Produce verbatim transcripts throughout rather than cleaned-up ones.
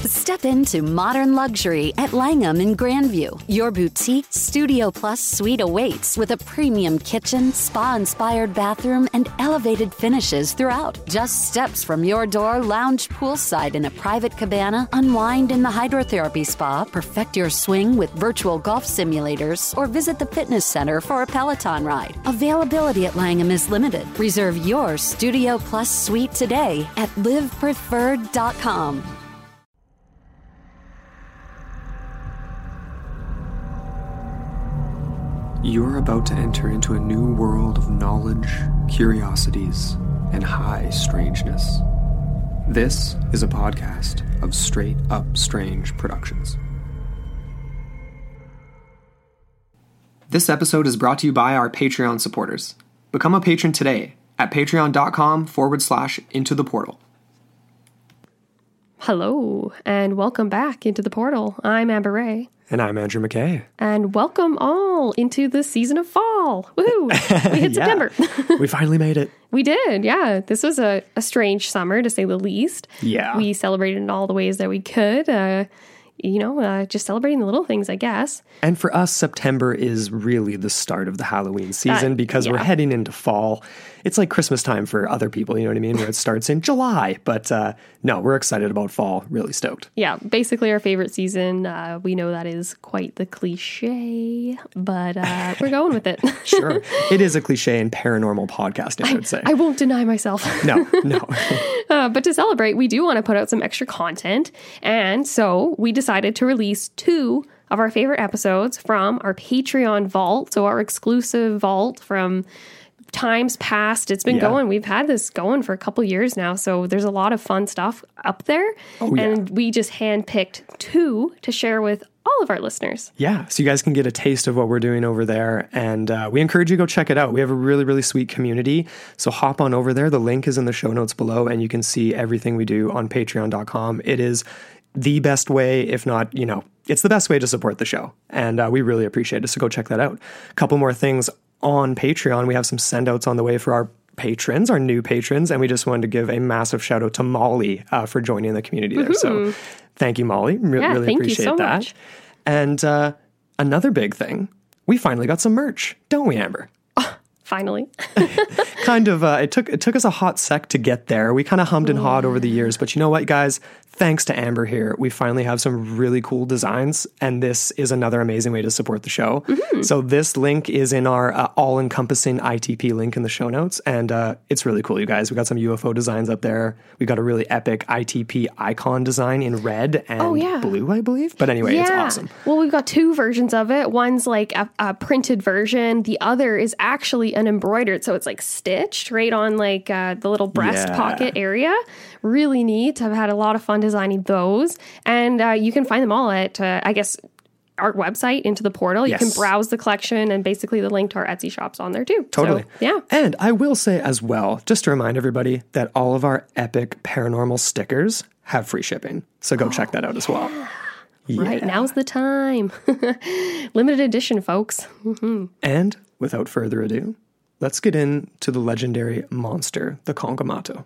Step into modern luxury at Langham in Grandview. Your boutique Studio Plus suite awaits with a premium kitchen, spa-inspired bathroom, and elevated finishes throughout. Just steps from your door, lounge poolside in a private cabana, unwind in the hydrotherapy spa, perfect your swing with virtual golf simulators, or visit the fitness center for a Peloton ride. Availability at Langham is limited. Reserve your Studio Plus suite today at live preferred dot com. You're about to enter into a new world of knowledge, curiosities, and high strangeness. This is a podcast of Straight Up Strange Productions. This episode is brought to you by our Patreon supporters. Become a patron today at patreon.com forward slash into the portal. Hello, and welcome back into the portal. I'm Amber Ray. And I'm Andrew McKay. And welcome all into the season of fall. Woohoo! We hit September. We finally made it. We did, yeah. This was a, a strange summer, to say the least. Yeah. We celebrated in all the ways that we could. Uh, you know, uh, just celebrating the little things, I guess. And for us, September is really the start of the Halloween season uh, because yeah. we're heading into fall. It's like Christmas time for other people, you know what I mean? Where it starts in July. But uh, no, we're excited about fall. Really stoked. Yeah, basically our favorite season. Uh, we know that is quite the cliche, but uh, we're going with it. Sure. It is a cliche in paranormal podcasting, I would say. I, I won't deny myself. No, no. uh, but to celebrate, we do want to put out some extra content. And so we decided to release two of our favorite episodes from our Patreon vault. So our exclusive vault from times past. It's been yeah. going. We've had this going for a couple years now. So there's a lot of fun stuff up there. Oh, yeah. And we just handpicked two to share with all of our listeners. Yeah. So you guys can get a taste of what we're doing over there. And uh, we encourage you to go check it out. We have a really, really sweet community. So hop on over there. The link is in the show notes below and you can see everything we do on patreon dot com. It is the best way, if not, you know, it's the best way to support the show. And uh, we really appreciate it. So go check that out. A couple more things on Patreon. We have some send outs on the way for our patrons, our new patrons. And we just wanted to give a massive shout out to Molly uh, for joining the community there. Mm-hmm. So thank you, Molly. Re- yeah, really thank appreciate you so that. Much. And uh, another big thing, we finally got some merch, don't we, Amber? Oh, finally. kind of, uh, it took it took us a hot sec to get there. We kind of hummed and hawed over the years, but you know what, guys? Thanks to Amber here, we finally have some really cool designs, and this is another amazing way to support the show. Mm-hmm. So this link is in our uh, all-encompassing I T P link in the show notes, and uh, it's really cool, you guys. We got some U F O designs up there. We got a really epic I T P icon design in red and oh, yeah. blue, I believe. But anyway, yeah. it's awesome. Well, we've got two versions of it. One's like a, a printed version. The other is actually an embroidered, so it's like stitched right on like uh, the little breast yeah. pocket area. Really neat. I've had a lot of fun designing those. And uh, you can find them all at, uh, I guess, our website, Into the Portal. You yes. can browse the collection, and basically the link to our Etsy shop's on there too. Totally. So, yeah. And I will say as well, just to remind everybody that all of our epic paranormal stickers have free shipping. So go oh, check that out yeah. as well. Yeah. Right. Now's the time. Limited edition, folks. Mm-hmm. And without further ado, let's get into the legendary monster, the Kongamato.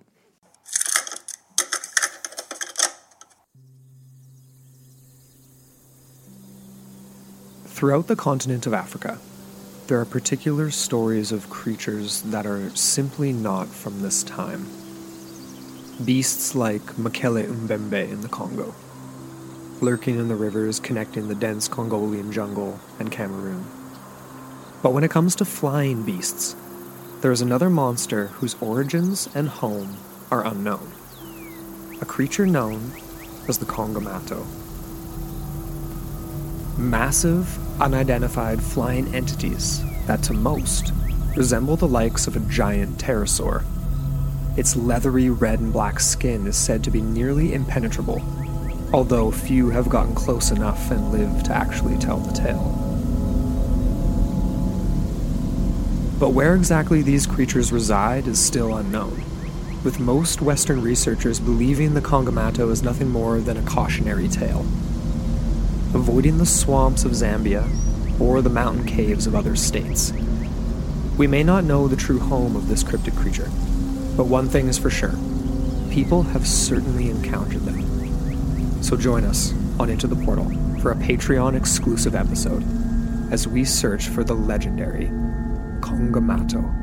Throughout the continent of Africa, there are particular stories of creatures that are simply not from this time. Beasts like Mekele Mbembe in the Congo, lurking in the rivers connecting the dense Congolian jungle and Cameroon. But when it comes to flying beasts, there is another monster whose origins and home are unknown. A creature known as the Kongamato. Massive, unidentified flying entities that to most resemble the likes of a giant pterosaur. Its leathery red and black skin is said to be nearly impenetrable, although few have gotten close enough and lived to actually tell the tale. But where exactly these creatures reside is still unknown, with most Western researchers believing the Kongamato is nothing more than a cautionary tale. Avoiding the swamps of Zambia or the mountain caves of other states. We may not know the true home of this cryptid creature, but one thing is for sure, people have certainly encountered them. So join us on Into the Portal for a Patreon exclusive episode as we search for the legendary Kongamato.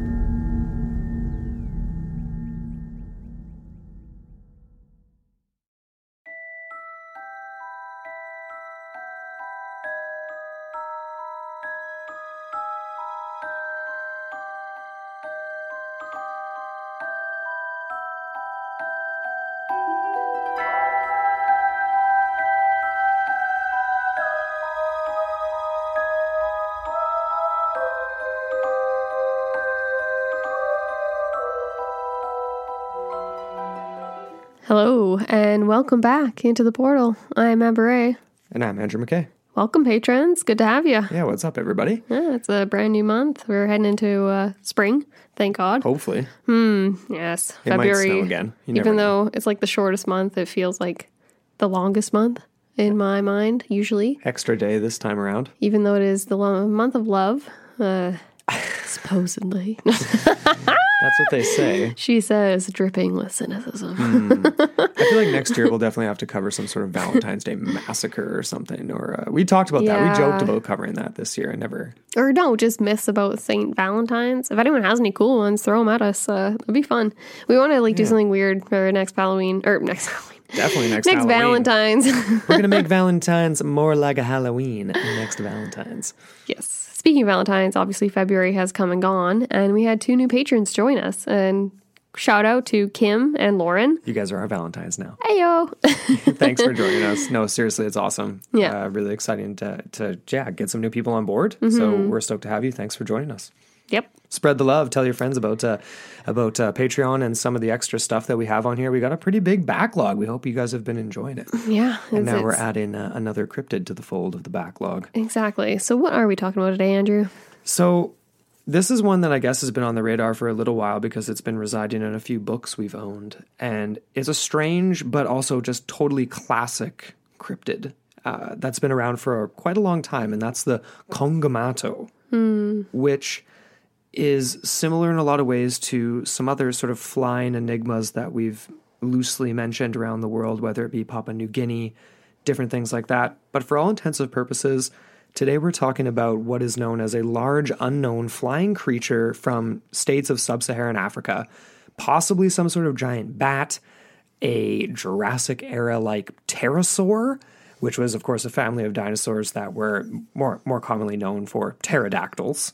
Hello, and welcome back into the portal. I'm Amber Ray. And I'm Andrew McKay. Welcome, patrons. Good to have you. Yeah, what's up, everybody? Yeah, it's a brand new month. We're heading into uh, spring, thank God. Hopefully. Hmm, yes. It February, might snow again. You never even know. though it's like the shortest month, it feels like the longest month in my mind, usually. Extra day this time around. Even though it is the lo- month of love, uh, supposedly. That's what they say. She says, dripping with cynicism. Mm. I feel like next year we'll definitely have to cover some sort of Valentine's Day massacre or something. Or uh, we talked about Yeah. that. We joked about covering that this year. I never. Or no, just myths about Saint Valentine's. If anyone has any cool ones, throw them at us. Uh, it'd be fun. We want to like do Yeah. something weird for next Halloween or next Halloween. Definitely next next Halloween. Valentine's. We're going to make Valentine's more like a Halloween next Valentine's. Yes. Speaking of Valentine's, obviously February has come and gone, and we had two new patrons join us. And shout out to Kim and Lauren. You guys are our Valentines now. Heyo. Thanks for joining us. No, seriously, it's awesome. Yeah. Uh, really exciting to, to yeah, get some new people on board. So we're stoked to have you. Thanks for joining us. Yep. Spread the love. Tell your friends about uh, about uh, Patreon and some of the extra stuff that we have on here. We got a pretty big backlog. We hope you guys have been enjoying it. Yeah. And it's- now we're it's- adding uh, another cryptid to the fold of the backlog. Exactly. So what are we talking about today, Andrew? So this is one that I guess has been on the radar for a little while because it's been residing in a few books we've owned. And it's a strange but also just totally classic cryptid uh, that's been around for quite a long time. And that's the Kongamato, which is similar in a lot of ways to some other sort of flying enigmas that we've loosely mentioned around the world, whether it be Papua New Guinea, different things like that. But for all intents and purposes, today we're talking about what is known as a large unknown flying creature from states of sub-Saharan Africa, possibly some sort of giant bat, a Jurassic era like pterosaur, which was of course a family of dinosaurs that were more more commonly known for pterodactyls.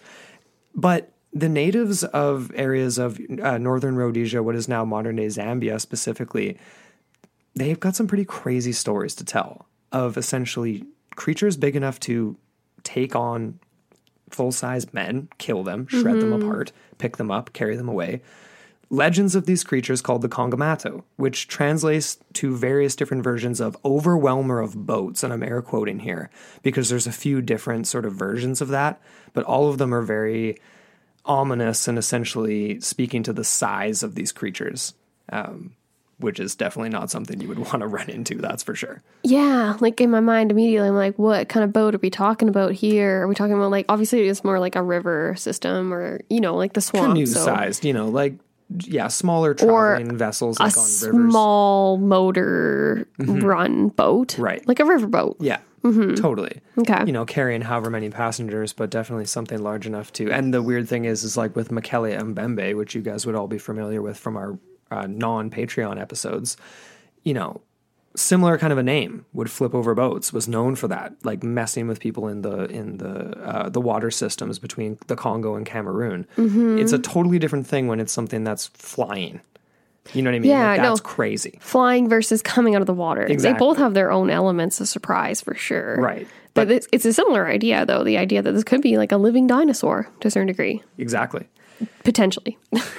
But the natives of areas of uh, northern Rhodesia, what is now modern-day Zambia specifically, they've got some pretty crazy stories to tell of essentially creatures big enough to take on full-size men, kill them, shred them apart, pick them up, carry them away. Legends of these creatures called the Kongamato, which translates to various different versions of overwhelmer of boats, and I'm air quoting here because there's a few different sort of versions of that, but all of them are very ominous and essentially speaking to the size of these creatures, um, which is definitely not something you would want to run into, that's for sure. Yeah, like in my mind immediately, I'm like, what kind of boat are we talking about here? Are we talking about like, obviously it's more like a river system or, you know, like the swamp. Canoe-sized, so. you know, like, yeah, smaller traveling vessels A like on rivers. small motor run boat. Right. Like a river boat. Yeah, totally. Okay. You know, carrying however many passengers, but definitely something large enough to. And the weird thing is, is like with Mekele Mbembe, which you guys would all be familiar with from our uh, non-Patreon episodes, you know, similar kind of a name, would flip over boats, was known for that, like messing with people in the in the uh, the water systems between the Congo and Cameroon. Mm-hmm. It's a totally different thing when it's something that's flying. You know what I mean? Yeah, like, that's no. crazy. Flying versus coming out of the water. Exactly. They both have their own elements of surprise for sure. Right. But, but it's, it's a similar idea, though. The idea that this could be like a living dinosaur to a certain degree. Exactly. Potentially.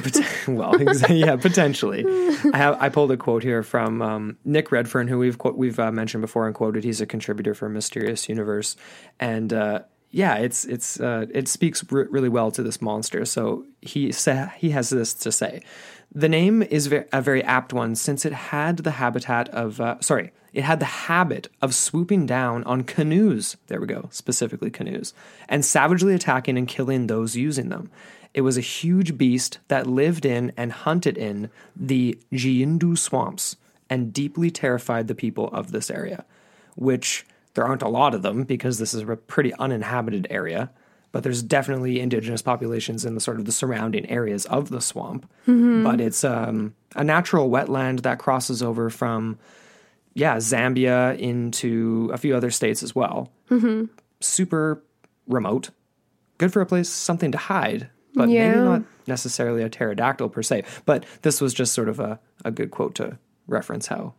Well, yeah, potentially. I have I pulled a quote here from um, Nick Redfern, who we've we've uh, mentioned before and quoted. He's a contributor for Mysterious Universe, and uh, yeah, it's it's uh, it speaks r- really well to this monster. So he sa- he has this to say: the name is ve- a very apt one, since it had the habitat of uh, sorry, it had the habit of swooping down on canoes. There we go, specifically canoes, and savagely attacking and killing those using them. It was a huge beast that lived in and hunted in the Jiindu swamps and deeply terrified the people of this area, which there aren't a lot of them because this is a pretty uninhabited area, but there's definitely indigenous populations in the sort of the surrounding areas of the swamp. Mm-hmm. But it's um, a natural wetland that crosses over from, yeah, Zambia into a few other states as well. Mm-hmm. Super remote. Good for a place, something to hide, but yeah. maybe not necessarily a pterodactyl per se. But this was just sort of a, a good quote to reference how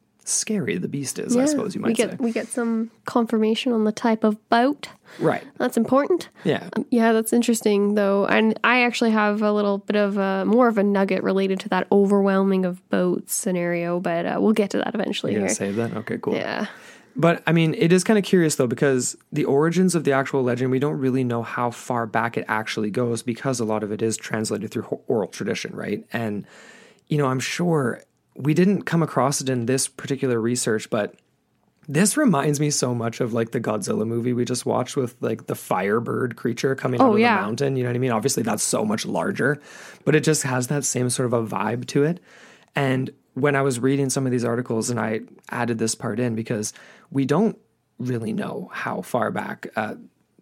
scary the beast is, yeah, I suppose you might we get, say. We get some confirmation on the type of boat. Right. That's important. Yeah. Um, yeah, that's interesting, though. And I actually have a little bit of a, more of a nugget related to that overwhelming of boats scenario, but uh, we'll get to that eventually. You're here. Gonna save that? Okay, cool. Yeah. But, I mean, it is kind of curious, though, because the origins of the actual legend, we don't really know how far back it actually goes because a lot of it is translated through oral tradition, right? And, you know, I'm sure we didn't come across it in this particular research, but this reminds me so much of like the Godzilla movie we just watched with like the Firebird creature coming oh, out of yeah. the mountain. You know what I mean? Obviously that's so much larger, but it just has that same sort of a vibe to it. And when I was reading some of these articles, and I added this part in because we don't really know how far back uh,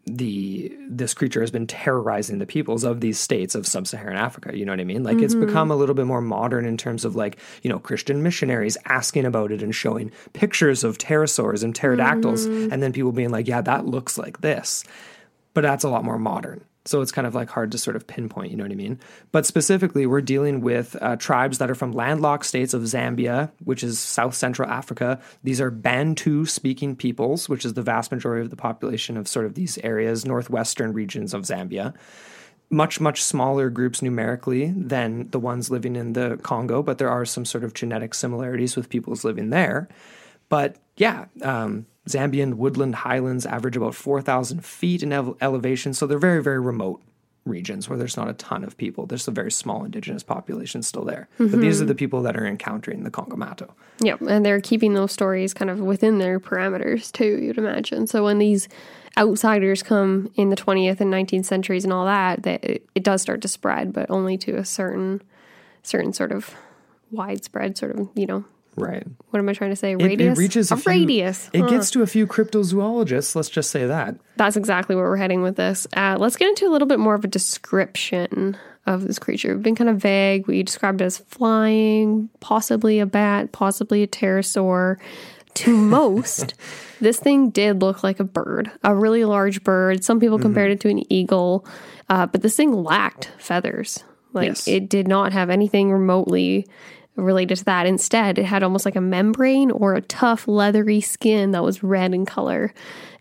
the this creature has been terrorizing the peoples of these states of sub-Saharan Africa. You know what I mean? Like mm-hmm. it's become a little bit more modern in terms of like, you know, Christian missionaries asking about it and showing pictures of pterosaurs and pterodactyls, mm-hmm. and then people being like, yeah, that looks like this. But that's a lot more modern. So it's kind of like hard to sort of pinpoint, you know what I mean? But specifically, we're dealing with uh, tribes that are from landlocked states of Zambia, which is South Central Africa. These are Bantu-speaking peoples, which is the vast majority of the population of sort of these areas, northwestern regions of Zambia. Much, much smaller groups numerically than the ones living in the Congo, but there are some sort of genetic similarities with peoples living there. But yeah, um, Zambian woodland highlands average about four thousand feet in ele- elevation, so they're very, very remote regions where there's not a ton of people. There's a very small indigenous population still there. Mm-hmm. But these are the people that are encountering the Kongomato. Yep, and they're keeping those stories kind of within their parameters too, you'd imagine. So when these outsiders come in the twentieth and nineteenth centuries and all that, that it, it does start to spread, but only to a certain, certain sort of widespread sort of, you know, right. What am I trying to say? Radius? It, it reaches a, a few, radius. It huh. gets to a few cryptozoologists, let's just say that. That's exactly where we're heading with this. Uh, let's get into a little bit more of a description of this creature. We've been kind of vague. We described it as flying, possibly a bat, possibly a pterosaur. To most, this thing did look like a bird, a really large bird. Some people compared mm-hmm. it to an eagle, uh, but this thing lacked feathers. Like yes. It did not have anything remotely related to that. Instead, it had almost like a membrane or a tough, leathery skin that was red in color.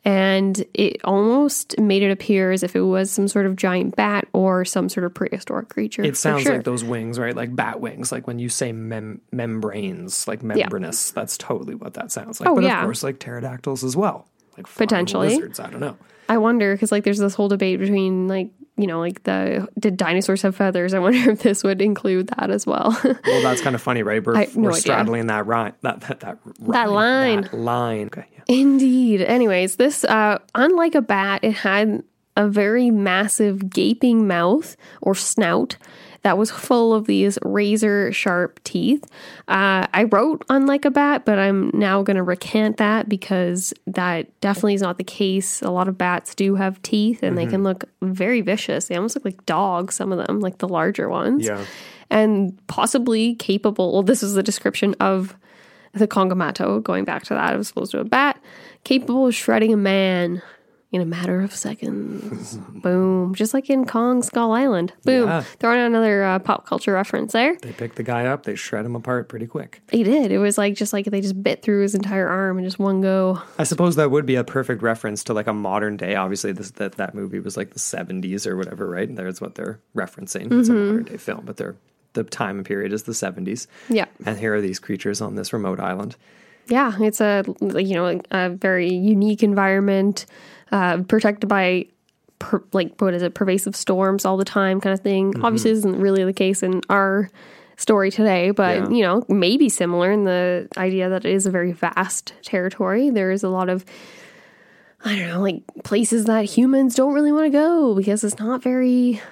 And it almost made it appear as if it was some sort of giant bat or some sort of prehistoric creature. It sounds sure. like those wings, right? Like bat wings. Like when you say mem- membranes, like membranous, yeah. that's totally what that sounds like. Oh, but yeah. of course, like pterodactyls as well. Like potentially. Lizards, I don't know. I wonder, because like there's this whole debate between like, you know, like the, did dinosaurs have feathers? I wonder if this would include that as well. Well, that's kind of funny, right? We're, I, no we're idea. straddling that, ri- that, that, that, rhyme, that line. That line. Okay, yeah. Indeed. Anyways, this, uh, unlike a bat, it had a very massive gaping mouth or snout that was full of these razor sharp teeth. Uh, I wrote unlike a bat, but I'm now going to recant that because that definitely is not the case. A lot of bats do have teeth and mm-hmm. they can look very vicious. They almost look like dogs, some of them, like the larger ones. Yeah. And possibly capable, well, this is the description of the Kongomato, going back to that, it was supposed to be a bat, capable of shredding a man in a matter of seconds. Boom. Just like in Kong Skull Island. Boom. Yeah. Throwing out another uh, pop culture reference there. They pick the guy up, they shred him apart pretty quick. They did. It was like just like they just bit through his entire arm in just one go. I suppose that would be a perfect reference to like a modern day. Obviously, this, that, that movie was like the seventies or whatever, right? There's what they're referencing. Mm-hmm. It's a modern day film, but they're, the time period is the seventies. Yeah. And here are these creatures on this remote island. Yeah, it's a, you know, a very unique environment. Uh, protected by, per, like, what is it, pervasive storms all the time kind of thing. Mm-hmm. Obviously, this isn't really the case in our story today, but, yeah. you know, maybe similar in the idea that it is a very vast territory. There is a lot of, I don't know, like, places that humans don't really want to go because it's not very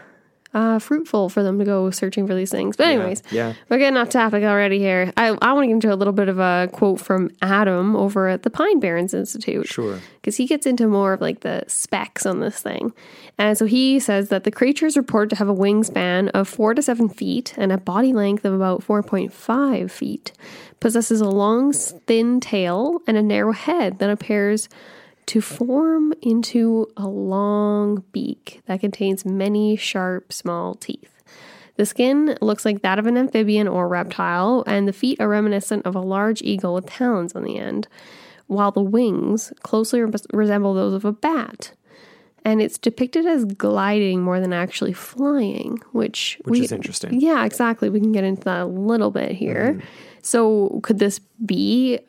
uh, fruitful for them to go searching for these things. But anyways, Yeah, yeah. we're getting off topic already here. I, I want to get into a little bit of a quote from Adam over at the Pine Barrens Institute. Sure. Because he gets into more of like the specs on this thing. And so he says that the creature is reported to have a wingspan of four to seven feet and a body length of about four point five feet. Possesses a long, thin tail and a narrow head that appears to form into a long beak that contains many sharp, small teeth. The skin looks like that of an amphibian or reptile, and the feet are reminiscent of a large eagle with talons on the end, while the wings closely re- resemble those of a bat. And it's depicted as gliding more than actually flying, which... Which we, is interesting. Yeah, exactly. We can get into that a little bit here. Mm. So could this be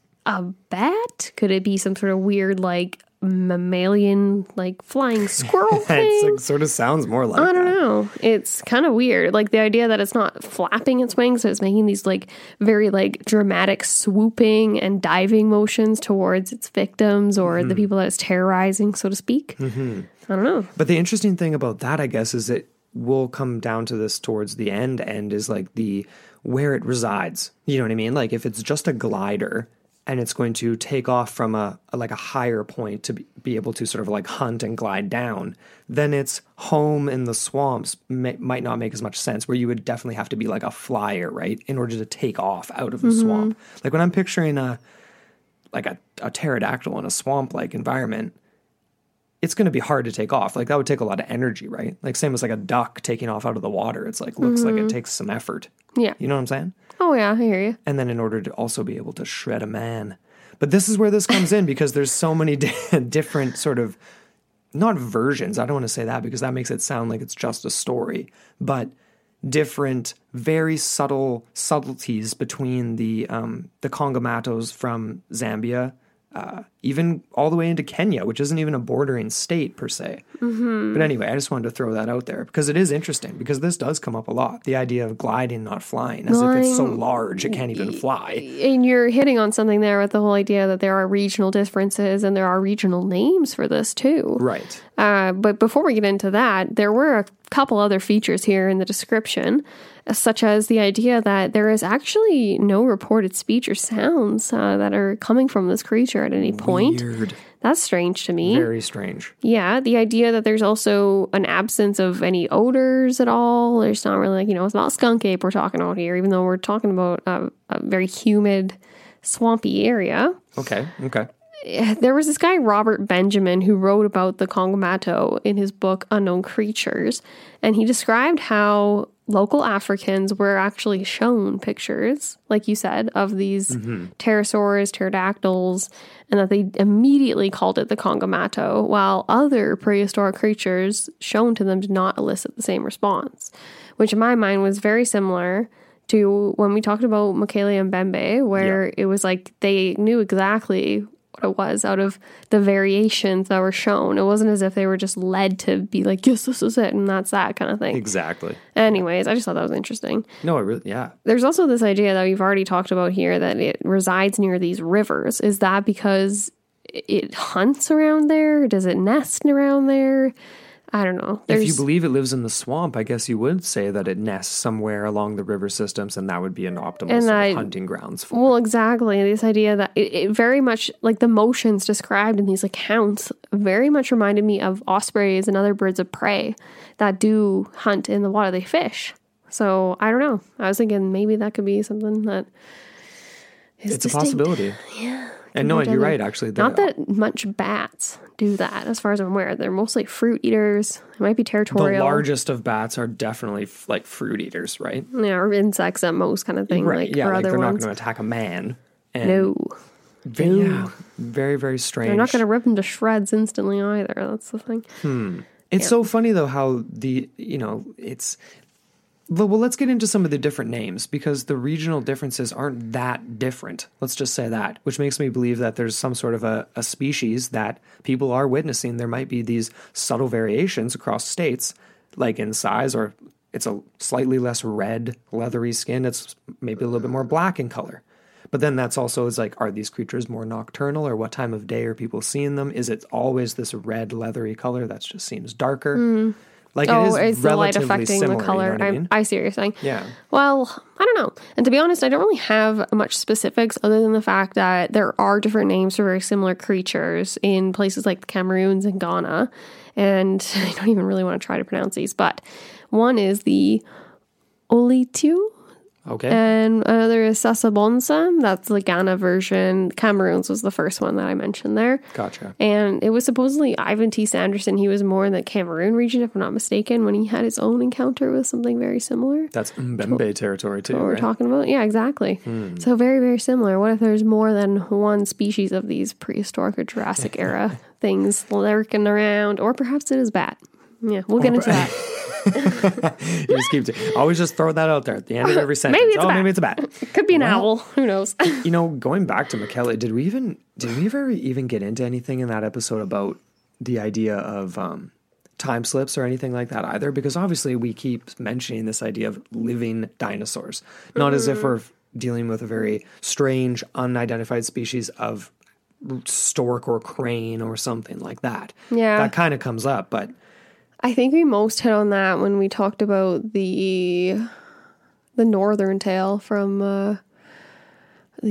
a bat? Could it be some sort of weird, like, mammalian, like, flying squirrel thing? It sort of sounds more like I don't that. know. It's kind of weird. Like, the idea that it's not flapping its wings, so it's making these, like, very, like, dramatic swooping and diving motions towards its victims or mm-hmm. the people that it's terrorizing, so to speak. Mm-hmm. I don't know. But the interesting thing about that, I guess, is it will come down to this towards the end, and is, like, the where it resides. You know what I mean? Like, if it's just a glider... and it's going to take off from a, a like a higher point to be, be able to sort of like hunt and glide down, then its home in the swamps may, might not make as much sense, where you would definitely have to be like a flyer, right, in order to take off out of the mm-hmm. swamp. Like when I'm picturing a like a, a pterodactyl in a swamp-like environment, it's going to be hard to take off. Like that would take a lot of energy, right? Like same as like a duck taking off out of the water. It's like looks mm-hmm. like it takes some effort. Yeah. You know what I'm saying? Oh, yeah, I hear you. And then in order to also be able to shred a man. But this is where this comes in, because there's so many di- different sort of, not versions, I don't want to say that because that makes it sound like it's just a story, but different, very subtle subtleties between the um, the Kongamatos from Zambia, uh, even all the way into Kenya, which isn't even a bordering state per se. Mm-hmm. But anyway, I just wanted to throw that out there because it is interesting, because this does come up a lot. The idea of gliding, not flying, as gliding, if it's so large it can't even fly. And you're hitting on something there with the whole idea that there are regional differences and there are regional names for this too. Right. Uh, but before we get into that, there were a couple other features here in the description, such as the idea that there is actually no reported speech or sounds uh, that are coming from this creature at any point. Weird. That's strange to me. Very strange. Yeah, the idea that there's also an absence of any odors at all. There's not really, like, you know, it's not skunk ape we're talking about here, even though we're talking about a, a very humid, swampy area. Okay, okay. There was this guy, Robert Benjamin, who wrote about the Kongomato in his book, Unknown Creatures. And he described how local Africans were actually shown pictures, like you said, of these mm-hmm. pterosaurs, pterodactyls, and that they immediately called it the Kongomato, while other prehistoric creatures shown to them did not elicit the same response, which in my mind was very similar to when we talked about Mokele Mbembe, where yeah. it was like they knew exactly what it was out of the variations that were shown. It wasn't as if they were just led to be like, yes, this is it, and that's that kind of thing. Exactly. Anyways, I just thought that was interesting. No, it really, yeah. There's also this idea that we've already talked about here that it resides near these rivers. Is that because it hunts around there? Does it nest around there? I don't know. There's, if you believe it lives in the swamp, I guess you would say that it nests somewhere along the river systems, and that would be an optimal sort I, of hunting grounds for well, it. exactly. This idea that it, it very much, like the motions described in these accounts, very much reminded me of ospreys and other birds of prey that do hunt in the water. They fish. So, I don't know. I was thinking maybe that could be something that is It's distinct. a possibility. Yeah. And no, you're right, actually. Not that much bats do that, as far as I'm aware. They're mostly fruit eaters. They might be territorial. The largest of bats are definitely f- like fruit eaters, right? Yeah, or insects at most kind of thing. Right, like yeah, for like other they're ones. not going to attack a man. And No. Very, no. Yeah, very, very strange. They're not going to rip them to shreds instantly either. That's the thing. Hmm. It's yeah. so funny, though, how the, you know, it's... Well, let's get into some of the different names, because the regional differences aren't that different. Let's just say that, which makes me believe that there's some sort of a, a species that people are witnessing. There might be these subtle variations across states, like in size, or it's a slightly less red, leathery skin. It's maybe a little bit more black in color. But then that's also is like, are these creatures more nocturnal, or what time of day are people seeing them? Is it always this red, leathery color that just seems darker? Mm. Like oh, it is it's the light relatively affecting similar, the color. You know what I, I, mean? I see what you're saying. Yeah. Well, I don't know. And to be honest, I don't really have much specifics other than the fact that there are different names for very similar creatures in places like the Cameroons and Ghana. And I don't even really want to try to pronounce these, but one is the Olitu. Okay. And another is Sasabonsa. That's the Ghana version. Cameroons was the first one that I mentioned there. Gotcha. And it was supposedly Ivan T. Sanderson. He was more in the Cameroon region, if I'm not mistaken, when he had his own encounter with something very similar. That's Mbembe territory too, What we're right? talking about? Yeah, exactly. Hmm. So very, very similar. What if there's more than one species of these prehistoric or Jurassic era things lurking around? Or perhaps it is bat. Yeah, we'll get into that. You just keep to, always just throw that out there at the end of every sentence. Maybe it's oh, a bat. maybe it's a bat. It could be an Well, owl. Who knows? You know, going back to McKellar, did we even did we ever even get into anything in that episode about the idea of um, time slips or anything like that either? Because obviously we keep mentioning this idea of living dinosaurs, not mm-hmm. as if we're dealing with a very strange, unidentified species of stork or crane or something like that. Yeah. That kind of comes up, but I think we most hit on that when we talked about the the northern tail from uh, the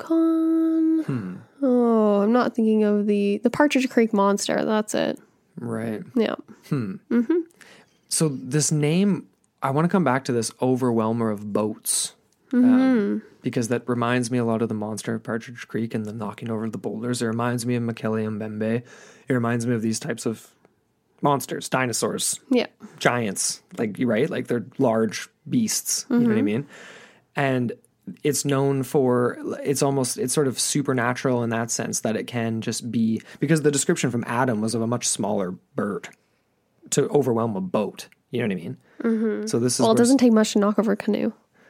Yukon. Hmm. Oh, I'm not thinking of the the Partridge Creek monster. That's it. Right. Yeah. Hmm. Mm-hmm. So this name, I want to come back to this overwhelmer of boats. Mm-hmm. Um, because that reminds me a lot of the monster of Partridge Creek and the knocking over the boulders. It reminds me of Mekele Mbembe. It reminds me of these types of monsters, dinosaurs, Yeah. giants, like you're right, like they're large beasts. Mm-hmm. You know what I mean? And it's known for, it's almost, it's sort of supernatural in that sense that it can just be, because the description from Adam was of a much smaller bird to overwhelm a boat. You know what I mean? Mm-hmm. So this is well, it where- doesn't take much to knock over a canoe.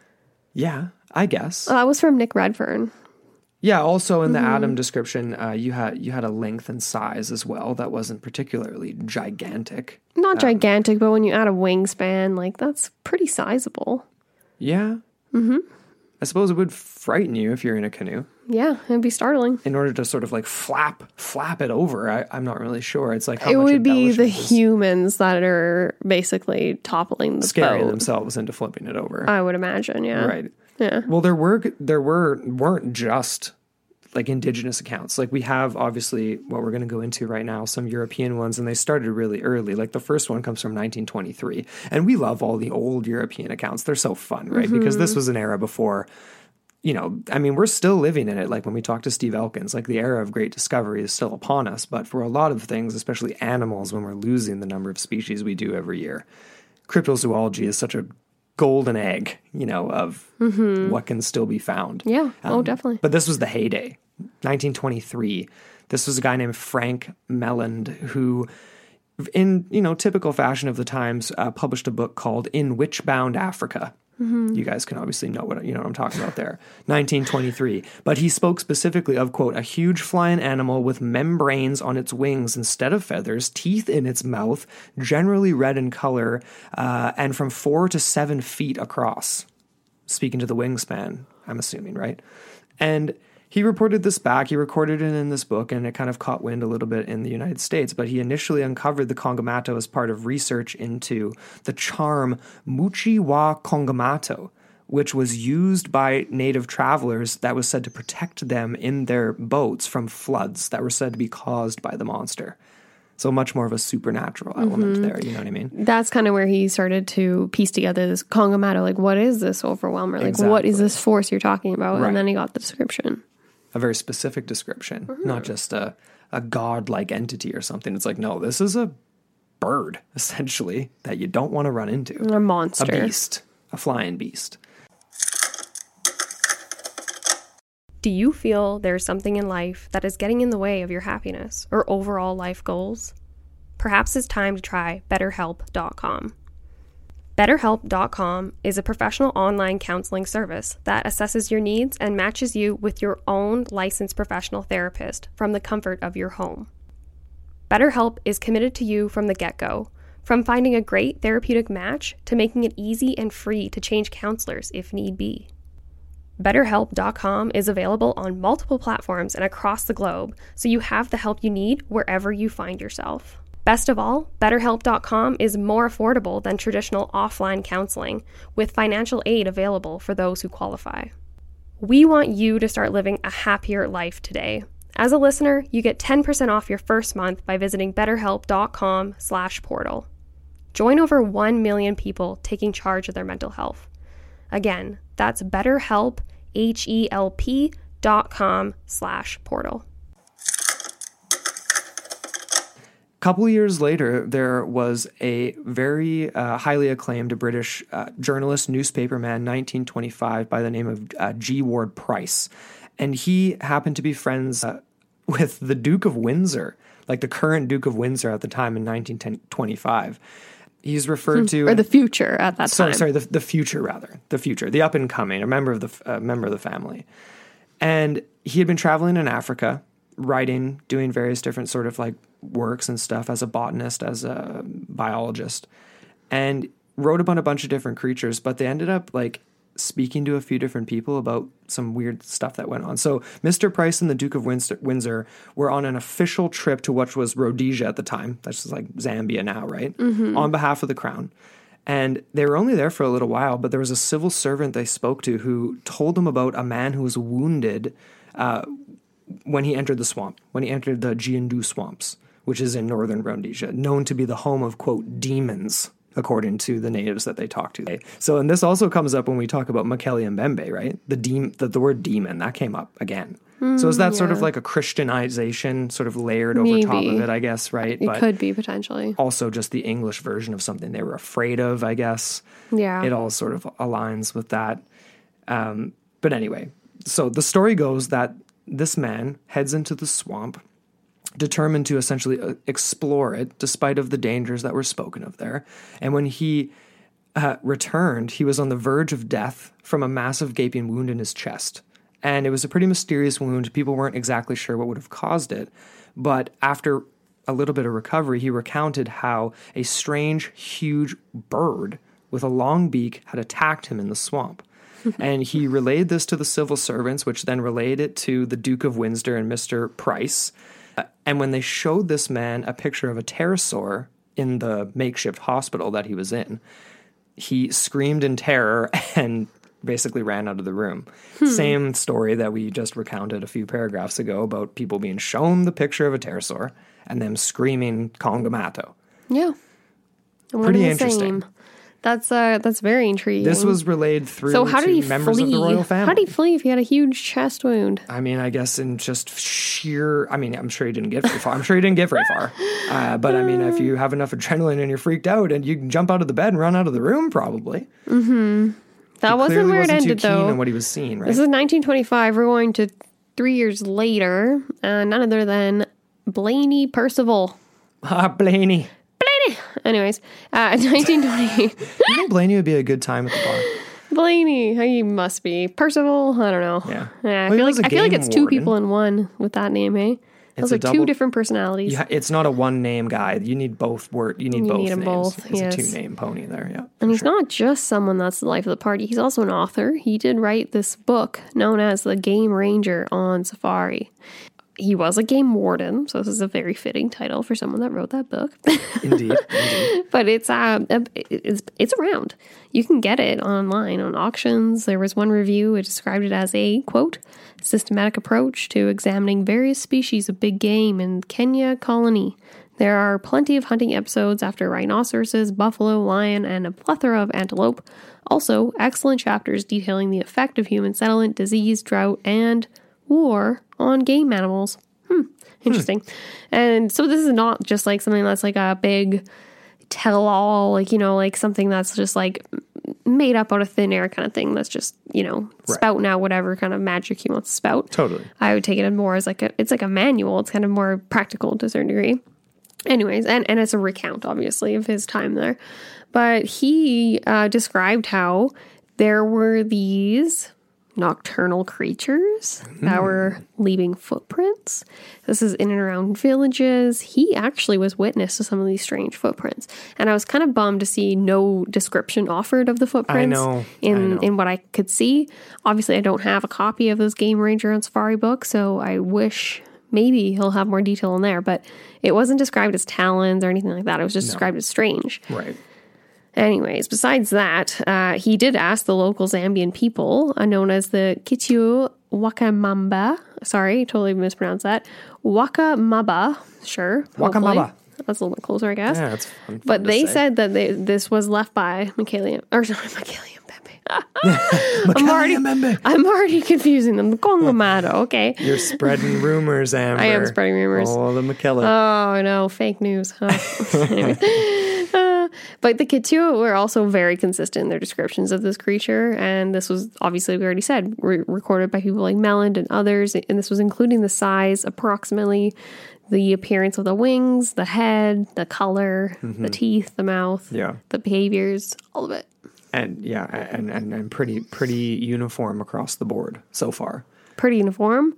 Yeah, I guess. Uh, that was from Nick Redfern. Yeah. Also, in the Mm-hmm. Adam description, uh, you had you had a length and size as well that wasn't particularly gigantic. Not gigantic, but when you add a wingspan, like that's pretty sizable. Yeah. Mm-hmm. I suppose it would frighten you if you're in a canoe. Yeah, it'd be startling. In order to sort of like flap flap it over, I, I'm not really sure. It's like how It much would be the embellishment is humans that are basically toppling the scaring boat. themselves into flipping it over. I would imagine, yeah. Right. Yeah. Well, there were there were weren't just like indigenous accounts. Like we have obviously what we're going to go into right now, some European ones, and they started really early. Like the first one comes from nineteen twenty-three, and we love all the old European accounts. They're so fun, right? Mm-hmm. Because this was an era before, you know, I mean, we're still living in it. Like when we talk to Steve Elkins, like the era of great discovery is still upon us. But for a lot of things, especially animals, when we're losing the number of species we do every year, cryptozoology is such a golden egg, you know, of mm-hmm. what can still be found. Yeah. Um, oh, definitely. But this was the heyday, nineteen twenty-three. This was a guy named Frank Melland who, in, you know, typical fashion of the times, uh, published a book called In Witchbound Africa. Mm-hmm. You guys can obviously know what you know what I'm talking about there. nineteen twenty-three. But he spoke specifically of, quote, a huge flying animal with membranes on its wings instead of feathers, teeth in its mouth, generally red in color, uh, and from four to seven feet across. Speaking to the wingspan, I'm assuming, right? And he reported this back. He recorded it in this book, and it kind of caught wind a little bit in the United States. But he initially uncovered the Kongamato as part of research into the charm Muchi wa Kongamato, which was used by native travelers that was said to protect them in their boats from floods that were said to be caused by the monster. So much more of a supernatural element mm-hmm. there, you know what I mean? That's kind of where he started to piece together this Kongamato. Like, what is this overwhelmer? Like, Exactly. what is this force you're talking about? Right. And then he got the description. A very specific description, Mm-hmm. not just a, a god-like entity or something. It's like, no, this is a bird, essentially, that you don't want to run into. A monster. A beast. A flying beast. Do you feel there's something in life that is getting in the way of your happiness or overall life goals? Perhaps it's time to try better help dot com. better help dot com is a professional online counseling service that assesses your needs and matches you with your own licensed professional therapist from the comfort of your home. BetterHelp is committed to you from the get-go, from finding a great therapeutic match to making it easy and free to change counselors if need be. better help dot com is available on multiple platforms and across the globe, so you have the help you need wherever you find yourself. Best of all, BetterHelp dot com is more affordable than traditional offline counseling, with financial aid available for those who qualify. We want you to start living a happier life today. As a listener, you get ten percent off your first month by visiting BetterHelp dot com slash portal. Join over one million people taking charge of their mental health. Again, that's BetterHelp, H E L P dot com slash portal. Couple years later, there was a very uh, highly acclaimed British uh, journalist, newspaperman, nineteen twenty-five, by the name of uh, G. Ward Price. And he happened to be friends uh, with the Duke of Windsor, like the current Duke of Windsor at the time in nineteen twenty-five. He's referred to... Or the future at that sorry, time. Sorry, the, the future, rather. The future, the up-and-coming, a member of the uh, member of the family. And he had been traveling in Africa, writing, doing various different sort of like works and stuff as a botanist, as a biologist, and wrote about a bunch of different creatures, but they ended up like speaking to a few different people about some weird stuff that went on. So Mister Price and the Duke of Windsor, Windsor were on an official trip to what was Rhodesia at the time. That's just like Zambia now, right? Mm-hmm. On behalf of the crown. And they were only there for a little while, but there was a civil servant they spoke to who told them about a man who was wounded uh, when he entered the swamp, when he entered the Giendu swamps, which is in northern Rhodesia, known to be the home of, quote, demons, according to the natives that they talked to. So, and this also comes up when we talk about Mekele Mbembe, right? The, de- the, the word demon, that came up again. Mm, so is that yeah. sort of like a Christianization sort of layered over Maybe. top of it, I guess, right? It but could be, potentially. Also just the English version of something they were afraid of, I guess. Yeah. It all sort of aligns with that. Um, but anyway, so the story goes that this man heads into the swamp, determined to essentially explore it, despite of the dangers that were spoken of there. And when he uh, returned, he was on the verge of death from a massive gaping wound in his chest. And it was a pretty mysterious wound. People weren't exactly sure what would have caused it. But after a little bit of recovery, he recounted how a strange, huge bird with a long beak had attacked him in the swamp. And he relayed this to the civil servants, which then relayed it to the Duke of Windsor and Mister Price. Uh, and when they showed this man a picture of a pterosaur in the makeshift hospital that he was in, he screamed in terror and basically ran out of the room. Hmm. Same story that we just recounted a few paragraphs ago about people being shown the picture of a pterosaur and them screaming Kongamato. Yeah. Pretty interesting. Same. That's uh, that's very intriguing. This was relayed through so how to did he members flee? of the royal family. How did he flee if he had a huge chest wound? I mean, I guess in just sheer... I mean, I'm sure he didn't get very far. I'm sure he didn't get very far. Uh, but I mean, if you have enough adrenaline and you're freaked out, and you can jump out of the bed and run out of the room, probably. Mm-hmm. That he wasn't where it wasn't ended, too keen though. on what he was seeing, right? This is nineteen twenty-five. We're going to three years later. Uh, none other than Blaney Percival. Ah, Blaney. Blaney! Anyways, uh, nineteen twenty. You think Blaney would be a good time at the bar? Blaney, he must be. Percival, I don't know. Yeah. yeah I, well, feel like, I feel like it's two warden. people in one with that name, eh? Those are double, two different personalities. Ha- it's not a one-name guy. You need both word. You need you both need them names. both, It's yes. a two-name pony there, yeah. And he's sure. not just someone that's the life of the party. He's also an author. He did write this book known as The Game Ranger on Safari. He was a game warden, so this is a very fitting title for someone that wrote that book. Indeed, indeed. But it's uh, it's it's around. You can get it online on auctions. There was one review. It described it as a, quote, systematic approach to examining various species of big game in Kenya colony. There are plenty of hunting episodes after rhinoceroses, buffalo, lion, and a plethora of antelope. Also, excellent chapters detailing the effect of human settlement, disease, drought, and war on game animals. Hmm, interesting. Hmm. And so this is not just like something that's like a big tell-all, like, you know, like something that's just like made up out of thin air kind of thing that's just, you know, right. spouting out whatever kind of magic he wants to spout. Totally. I would take it more as like a, it's like a manual. It's kind of more practical to a certain degree. Anyways, and, and it's a recount, obviously, of his time there. But he uh, described how there were these nocturnal creatures mm. that were leaving footprints. This is in and around villages. He actually was witness to some of these strange footprints. And I was kind of bummed to see no description offered of the footprints I know, in, I know. in what I could see. Obviously, I don't have a copy of this Game Ranger on Safari book, so I wish maybe he'll have more detail in there, but it wasn't described as talons or anything like that. It was just No. described as strange. Right. Anyways, besides that, uh, he did ask the local Zambian people, uh, known as the Kitiu Wakamamba. Sorry, totally mispronounced that. Wakamaba. Sure. hopefully. Wakamaba. That's a little bit closer, I guess. Yeah, that's fun, fun But to they say. said that they, this was left by Michaelium, or sorry, Michaelium Pepe. I'm already, Michaelium I'm already confusing them. The Congomado, okay. You're spreading rumors, Amber. I am spreading rumors. Oh, the McKellar. Oh, no, fake news. Huh? Anyways. Uh, but the Kitua were also very consistent in their descriptions of this creature, and this was obviously, we already said, re- recorded by people like Melland and others, and this was including the size, approximately, the appearance of the wings, the head, the color, the teeth, the mouth, Yeah. the behaviors, all of it. And yeah, and, and, and pretty pretty uniform across the board so far. Pretty uniform.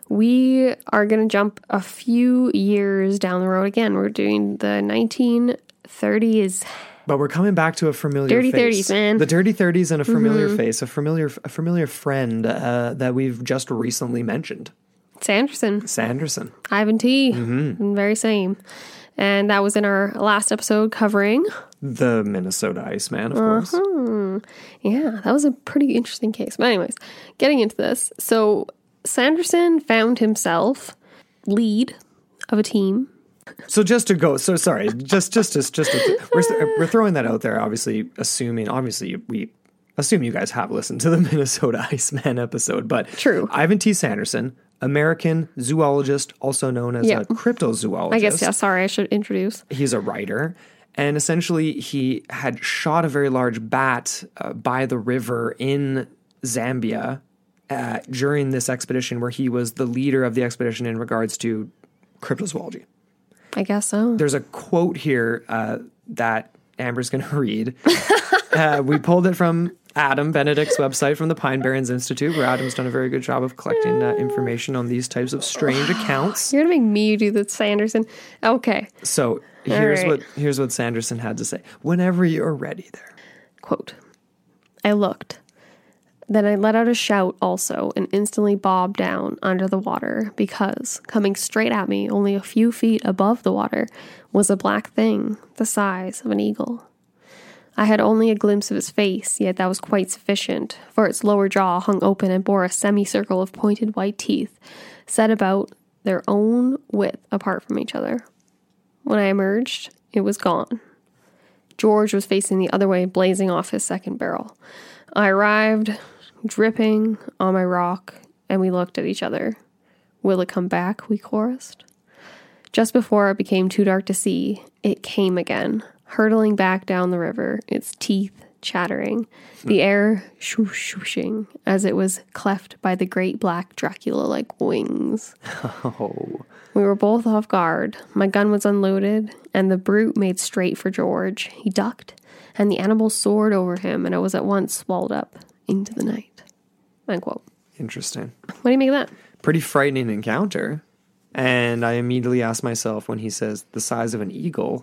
We are going to jump a few years down the road again. We're doing the nineteen thirties. But we're coming back to a familiar Dirty face. thirties, man. The dirty thirties and a familiar face, a familiar a familiar friend uh, that we've just recently mentioned. Sanderson. Sanderson. Ivan T. Mm-hmm. Very same. And that was in our last episode covering. The Minnesota Iceman, of Uh-huh. course. Yeah, that was a pretty interesting case. But anyways, getting into this. So Sanderson found himself lead of a team. So just to go, so sorry, just just just just to, we're we're throwing that out there. Obviously, assuming obviously we assume you guys have listened to the Minnesota Iceman episode, but True. Ivan T. Sanderson, American zoologist, also known as Yeah. a cryptozoologist. I guess, yeah, sorry, I should introduce. He's a writer, and essentially he had shot a very large bat uh, by the river in Zambia uh, during this expedition, where he was the leader of the expedition in regards to cryptozoology. I guess so. There's a quote here uh, that Amber's going to read. uh, we pulled it from Adam Benedict's website from the Pine Barrens Institute, where Adam's done a very good job of collecting uh, information on these types of strange accounts. You're going to make me do the Sanderson. Okay. So here's right. what here's what Sanderson had to say. Whenever you're ready there. Quote, I looked. Then I let out a shout also and instantly bobbed down under the water because, coming straight at me only a few feet above the water, was a black thing the size of an eagle. I had only a glimpse of its face, yet that was quite sufficient, for its lower jaw hung open and bore a semicircle of pointed white teeth, set about their own width apart from each other. When I emerged, it was gone. George was facing the other way, blazing off his second barrel. I arrived, dripping on my rock, and we looked at each other. Will it come back? We chorused. Just before it became too dark to see, it came again, hurtling back down the river, its teeth chattering, the air swoosh swooshing as it was cleft by the great black Dracula-like wings. Oh. We were both off guard. My gun was unloaded, and the brute made straight for George. He ducked, and the animal soared over him, and it was at once swallowed up into the night. End quote. Interesting. What do you make of that? Pretty frightening encounter. And I immediately asked myself when he says the size of an eagle,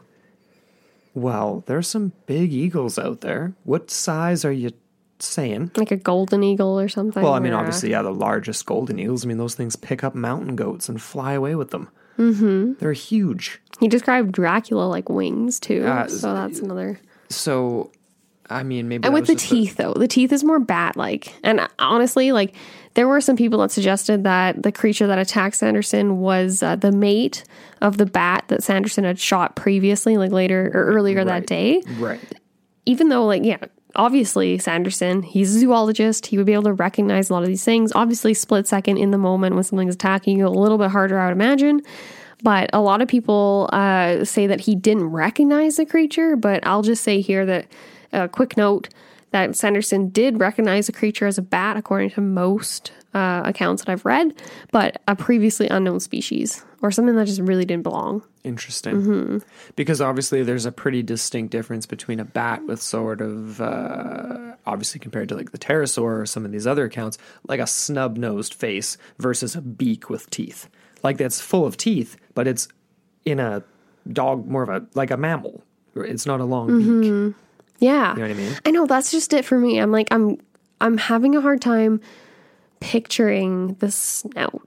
well, there's some big eagles out there. What size are you saying? Like a golden eagle or something? Well, I mean, or- obviously, yeah, the largest golden eagles. I mean, those things pick up mountain goats and fly away with them. Mm-hmm. They're huge. He described Dracula-like wings, too. Uh, so that's another... So, I mean, maybe And that with the was just a- teeth, though. The teeth is more bat-like. And honestly, like, there were some people that suggested that the creature that attacked Sanderson was uh, the mate of the bat that Sanderson had shot previously, like later or earlier that Right. day. Right. Even though, like, yeah, obviously Sanderson, he's a zoologist. He would be able to recognize a lot of these things. Obviously, split second in the moment when something's attacking you, a little bit harder, I would imagine. But a lot of people uh, say that he didn't recognize the creature. But I'll just say here that a uh, quick note that Sanderson did recognize the creature as a bat, according to most uh, accounts that I've read, but a previously unknown species or something that just really didn't belong. Interesting. Mm-hmm. Because obviously there's a pretty distinct difference between a bat with sort of, uh, obviously compared to like the pterosaur or some of these other accounts, like a snub-nosed face versus a beak with teeth. Like that's full of teeth, but it's in a dog, more of a, like a mammal. It's not a long Mm-hmm. beak. Yeah. You know what I mean? I know, that's just it for me. I'm like, I'm I'm having a hard time picturing the snout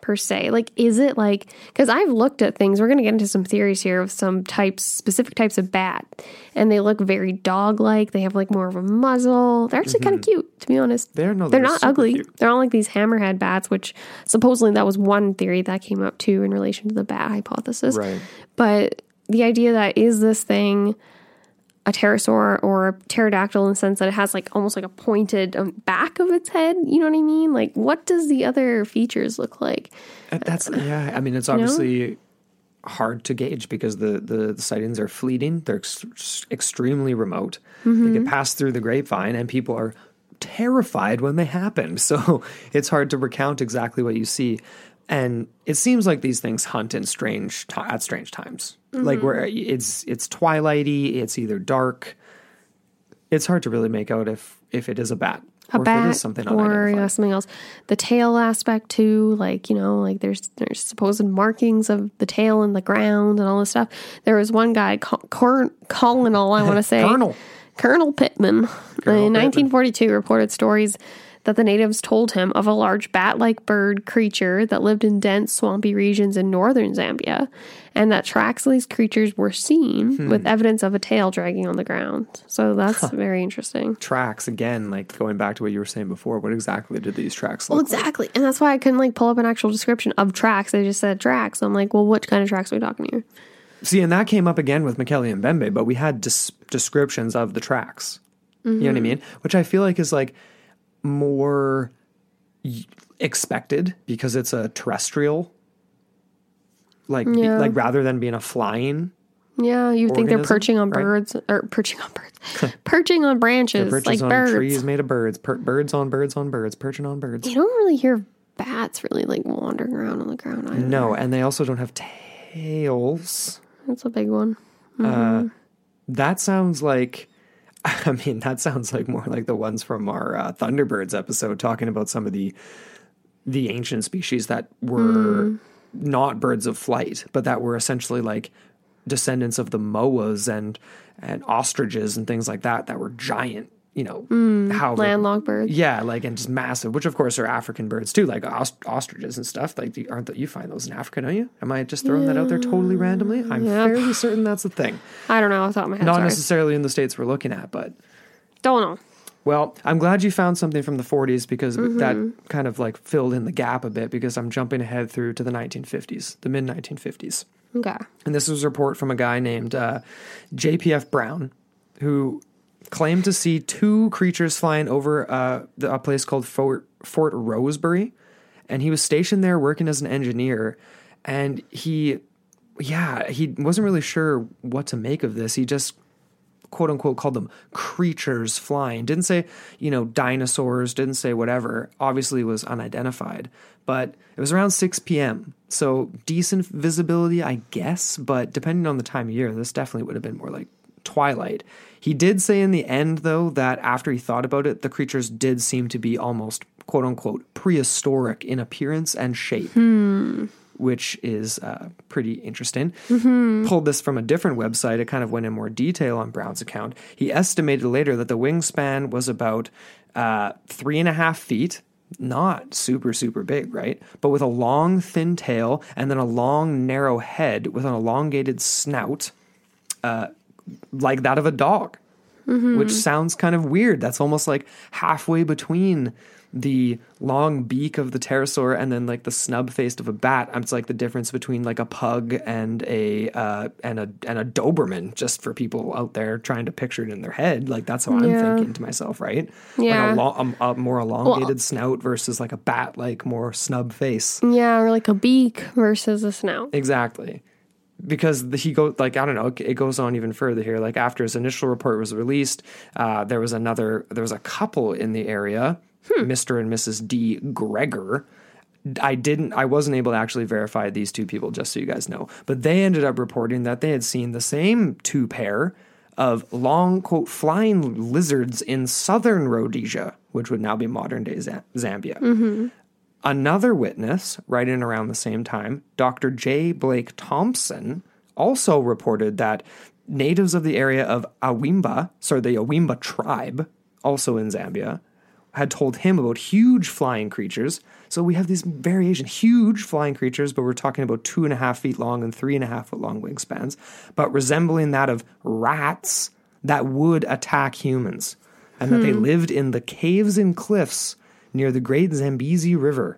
per se? Like, is it like, because I've looked at things, we're going to get into some theories here of some types, specific types of bat, and they look very dog-like. They have like more of a muzzle. They're actually mm-hmm. kind of cute, to be honest. They're, no, they're, they're not ugly. Cute. They're not like these hammerhead bats, which supposedly that was one theory that came up too in relation to the bat hypothesis. Right. But the idea that is this thing a pterosaur or a pterodactyl in the sense that it has like almost like a pointed um, back of its head, you know what I mean? Like, what does the other features look like? That's yeah. I mean, it's obviously you know? hard to gauge because the, the, the sightings are fleeting. They're ex- extremely remote. Mm-hmm. They get passed through the grapevine, and people are terrified when they happen. So it's hard to recount exactly what you see. And it seems like these things hunt in strange t- at strange times. Mm-hmm. Like where it's it's twilighty, it's either dark. It's hard to really make out if if it is a bat a or bat if it is something or you know, unidentified. something else. The tail aspect too, like you know, like there's there's supposed markings of the tail in the ground and all this stuff. There was one guy, Cor- Colonel, I want to say, Colonel Colonel Pittman, Colonel in nineteen forty-two, Pittman. reported stories that the natives told him of a large bat-like bird creature that lived in dense, swampy regions in northern Zambia, and that tracks of these creatures were seen hmm. with evidence of a tail dragging on the ground. So that's huh. very interesting. Tracks, again, like going back to what you were saying before, what exactly did these tracks look well, exactly. Like? And that's why I couldn't like pull up an actual description of tracks. They just said tracks. So I'm like, well, what kind of tracks are we talking here? See, and that came up again with Mekele and Mbembe, but we had des- descriptions of the tracks. Mm-hmm. You know what I mean? Which I feel like is like more expected because it's a terrestrial, like yeah. like rather than being a flying. Yeah, you organism, think they're perching on right? birds or perching on birds, perching on branches perches like on birds. Trees made of birds, per- birds on birds on birds, perching on birds. You don't really hear bats really like wandering around on the ground either. No, and they also don't have tails. That's a big one. Mm-hmm. Uh, that sounds like. I mean, that sounds like more like the ones from our uh, Thunderbirds episode talking about some of the the ancient species that were mm. not birds of flight, but that were essentially like descendants of the moas and and ostriches and things like that that were giant, you know, mm, how landlocked birds. Yeah, like and just massive, which of course are African birds too, like ost- ostriches and stuff. Like, the, aren't that you find those in Africa? Don't you? Am I just throwing yeah. that out there totally randomly? I'm yep. fairly certain that's a thing. I don't know. I thought my head. Not sorry. necessarily in the states we're looking at, but don't know. Well, I'm glad you found something from the forties because mm-hmm. that kind of like filled in the gap a bit because I'm jumping ahead through to the nineteen fifties, the mid nineteen fifties. Okay. And this was a report from a guy named uh, J P F Brown, who claimed to see two creatures flying over uh, the, a place called Fort, Fort Rosebery. And he was stationed there working as an engineer. And he, yeah, he wasn't really sure what to make of this. He just, quote unquote, called them creatures flying. Didn't say, you know, dinosaurs, didn't say whatever. Obviously was unidentified. But it was around six p.m. So decent visibility, I guess. But depending on the time of year, this definitely would have been more like twilight. He did say in the end, though, that after he thought about it, the creatures did seem to be almost, quote unquote, prehistoric in appearance and shape, hmm. which is uh, pretty interesting. Mm-hmm. Pulled this from a different website. It kind of went in more detail on Brown's account. He estimated later that the wingspan was about uh, three and a half feet. Not super, super big, right? But with a long, thin tail and then a long, narrow head with an elongated snout, uh, like that of a dog, mm-hmm. which sounds kind of weird. That's almost like halfway between the long beak of the pterosaur and then like the snub face of a bat. It's like the difference between like a pug and a uh, and a and a Doberman. Just for people out there trying to picture it in their head, like that's how yeah. I'm thinking to myself, right? Yeah, like a, long, a, a more elongated well, snout versus like a bat, like more snub face. Yeah, or like a beak versus a snout. Exactly. Because the, he goes like I don't know. It goes on even further here. Like after his initial report was released, uh, there was another. There was a couple in the area, hmm. Mister and Missus D. Gregor. I didn't. I wasn't able to actually verify these two people, just so you guys know. But they ended up reporting that they had seen the same two pair of long quote flying lizards in southern Rhodesia, which would now be modern day Z- Zambia. Mm-hmm. Another witness, right in around the same time, Doctor J. Blake Thompson, also reported that natives of the area of Awimba, sorry, the Awimba tribe, also in Zambia, had told him about huge flying creatures. So we have these variation, huge flying creatures, but we're talking about two and a half feet long and three and a half foot long wingspans, but resembling that of rats that would attack humans, and hmm. that they lived in the caves and cliffs near the Great Zambezi River.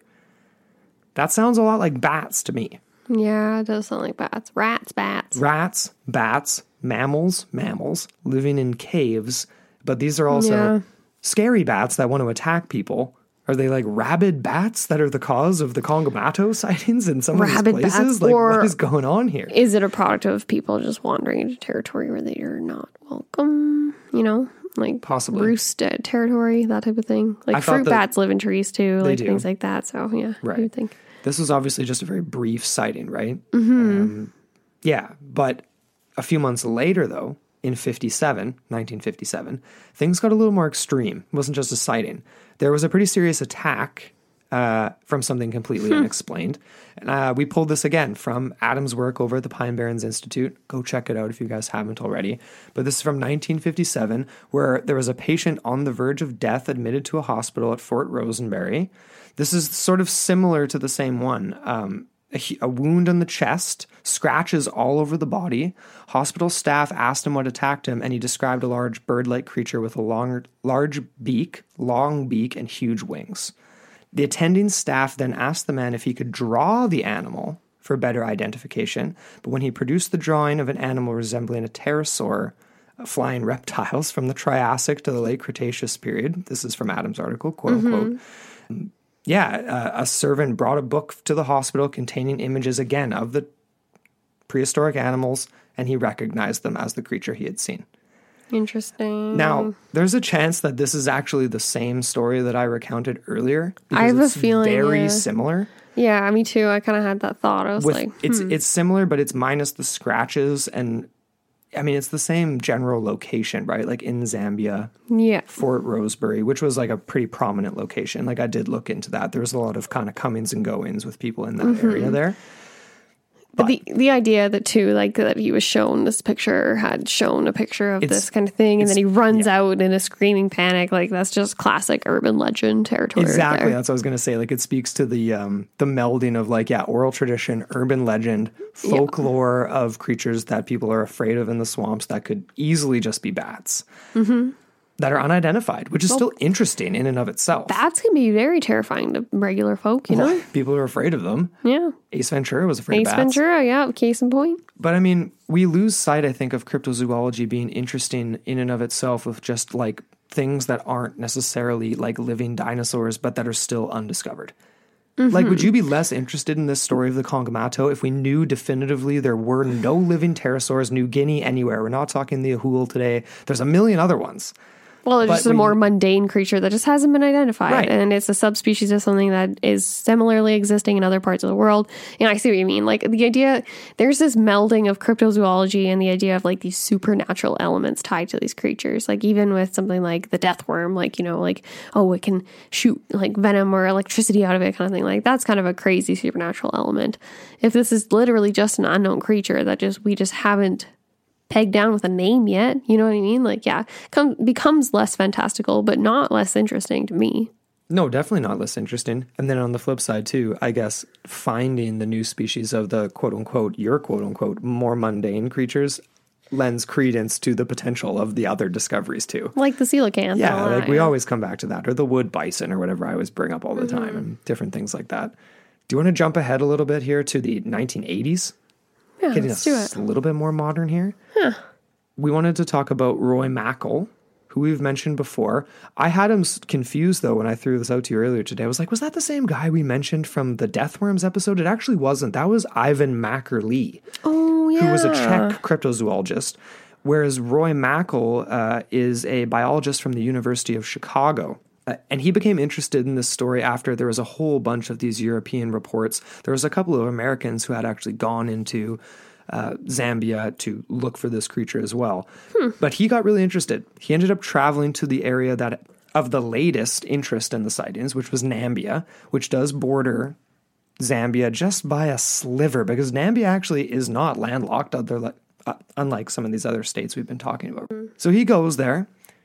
That sounds a lot like bats to me. Yeah, it does sound like bats. Rats, bats. Rats, bats, mammals, mammals, living in caves, but these are also... Yeah. Scary bats that want to attack people. Are they like rabid bats that are the cause of the Congamato sightings in some rabid of these places? Bats, like, what is going on here? Is it a product of people just wandering into territory where they are not welcome? You know, like possibly roost territory, that type of thing. Like fruit bats live in trees too, like do. things like that. So yeah, right. I would think. This was obviously just a very brief sighting, right? Mm-hmm. Um, yeah, but a few months later, though, in fifty-seven, nineteen fifty-seven, things got a little more extreme. It wasn't just a sighting. There was a pretty serious attack uh, from something completely hmm. unexplained. And uh, we pulled this again from Adam's work over at the Pine Barrens Institute. Go check it out if you guys haven't already. But this is from nineteen fifty-seven, where there was a patient on the verge of death admitted to a hospital at Fort Rosenberry. This is sort of similar to the same one. Um, A, a wound on the chest, scratches all over the body. Hospital staff asked him what attacked him, and he described a large bird-like creature with a long, large beak, long beak, and huge wings. The attending staff then asked the man if he could draw the animal for better identification, but when he produced the drawing of an animal resembling a pterosaur, uh, flying reptiles from the Triassic to the late Cretaceous period, this is from Adam's article, quote-unquote, mm-hmm. Yeah, uh, a servant brought a book to the hospital containing images again of the prehistoric animals, and he recognized them as the creature he had seen. Interesting. Now, there's a chance that this is actually the same story that I recounted earlier. I have it's a feeling very yeah. similar. Yeah, me too. I kind of had that thought. I was With, like, hmm. it's it's similar, but it's minus the scratches, and I mean, it's the same general location, right? Like in Zambia, yeah, Fort Rosebery, which was like a pretty prominent location. Like I did look into that. There was a lot of kind of comings and goings with people in that mm-hmm. area there. But, but the the idea that too, like that he was shown this picture, had shown a picture of this kind of thing, and then he runs yeah. out in a screaming panic, like that's just classic urban legend territory. Exactly, right that's what I was going to say. Like it speaks to the um, the melding of like yeah, oral tradition, urban legend, folklore yeah. of creatures that people are afraid of in the swamps that could easily just be bats. Mm-hmm. That are unidentified, which is well, still interesting in and of itself. Bats can be very terrifying to regular folk, you know? People are afraid of them. Yeah. Ace Ventura was afraid Ace of bats. Ace Ventura, yeah, case in point. But I mean, we lose sight, I think, of cryptozoology being interesting in and of itself with just like things that aren't necessarily like living dinosaurs, but that are still undiscovered. Mm-hmm. Like, would you be less interested in this story of the Congamato if we knew definitively there were no living pterosaurs, New Guinea, anywhere? We're not talking the Ahul today. There's a million other ones. Well, it's but just a we, more mundane creature that just hasn't been identified. Right. And it's a subspecies of something that is similarly existing in other parts of the world. And I see what you mean. Like, the idea, there's this melding of cryptozoology and the idea of, like, these supernatural elements tied to these creatures. Like, even with something like the death worm, like, you know, like, oh, it can shoot, like, venom or electricity out of it kind of thing. Like, that's kind of a crazy supernatural element. If this is literally just an unknown creature that just we just haven't pegged down with a name yet, you know what I mean? Like, yeah, come, becomes less fantastical, but not less interesting to me. No, definitely not less interesting. And then on the flip side too, I guess finding the new species of the quote unquote, your quote unquote, more mundane creatures lends credence to the potential of the other discoveries too. Like the coelacanth. Yeah, like that, we yeah. always come back to that, or the wood bison or whatever I always bring up all the mm-hmm. time, and different things like that. Do you want to jump ahead a little bit here to the nineteen eighties? Yeah, Getting let's us do it. a little bit more modern here. Huh. We wanted to talk about Roy Mackal, who we've mentioned before. I had him confused, though, when I threw this out to you earlier today. I was like, was that the same guy we mentioned from the Death Worms episode? It actually wasn't. That was Ivan Mackerlee, oh, yeah. who was a Czech cryptozoologist, whereas Roy Mackal uh, is a biologist from the University of Chicago. Uh, and he became interested in this story after there was a whole bunch of these European reports. There was a couple of Americans who had actually gone into uh, Zambia to look for this creature as well. Hmm. But he got really interested. He ended up traveling to the area that of the latest interest in the sightings, which was Nambia, which does border Zambia just by a sliver, because Nambia actually is not landlocked, other, uh, unlike some of these other states we've been talking about. Hmm. So he goes there,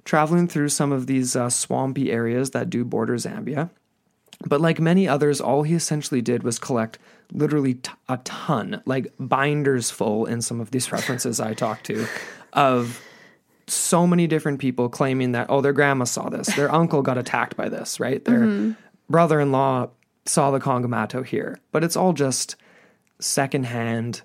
traveling through some of these uh, swampy areas that do border Zambia. But like many others, all he essentially did was collect literally t- a ton, like binders full in some of these references I talked to, of so many different people claiming that, oh, their grandma saw this, their uncle got attacked by this, right? Their mm-hmm. brother-in-law saw the Kongamato here. But it's all just secondhand,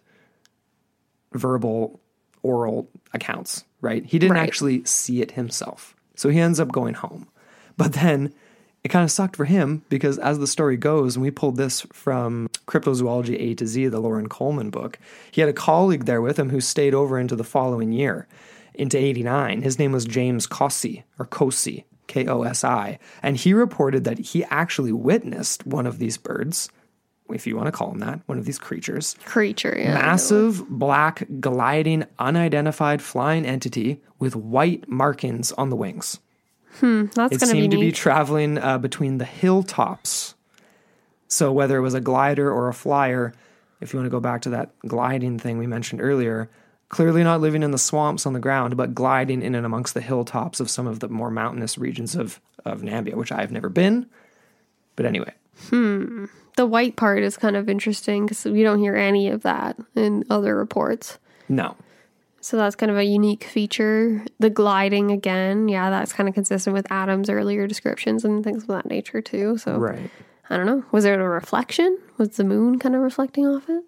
verbal, oral accounts, right? He didn't right. actually see it himself. So he ends up going home. But then it kind of sucked for him because as the story goes, and we pulled this from Cryptozoology A to Z, the Lauren Coleman book, he had a colleague there with him who stayed over into the following year, into eighty-nine. His name was James Cossey, or Cossey, K O S I. And he reported that he actually witnessed one of these birds, if you want to call him that, one of these creatures. Creature, yeah. Massive, black, gliding, unidentified flying entity with white markings on the wings. Hmm, that's it going to be seemed to be neat. traveling uh, between the hilltops. So whether it was a glider or a flyer, if you want to go back to that gliding thing we mentioned earlier, clearly not living in the swamps on the ground, but gliding in and amongst the hilltops of some of the more mountainous regions of, of Nambia, which I've never been. But anyway. Hmm. The white part is kind of interesting because we don't hear any of that in other reports. No. So that's kind of a unique feature. The gliding again, yeah, that's kind of consistent with Adam's earlier descriptions and things of that nature too. So right. I don't know. Was there a reflection? Was the moon kind of reflecting off it?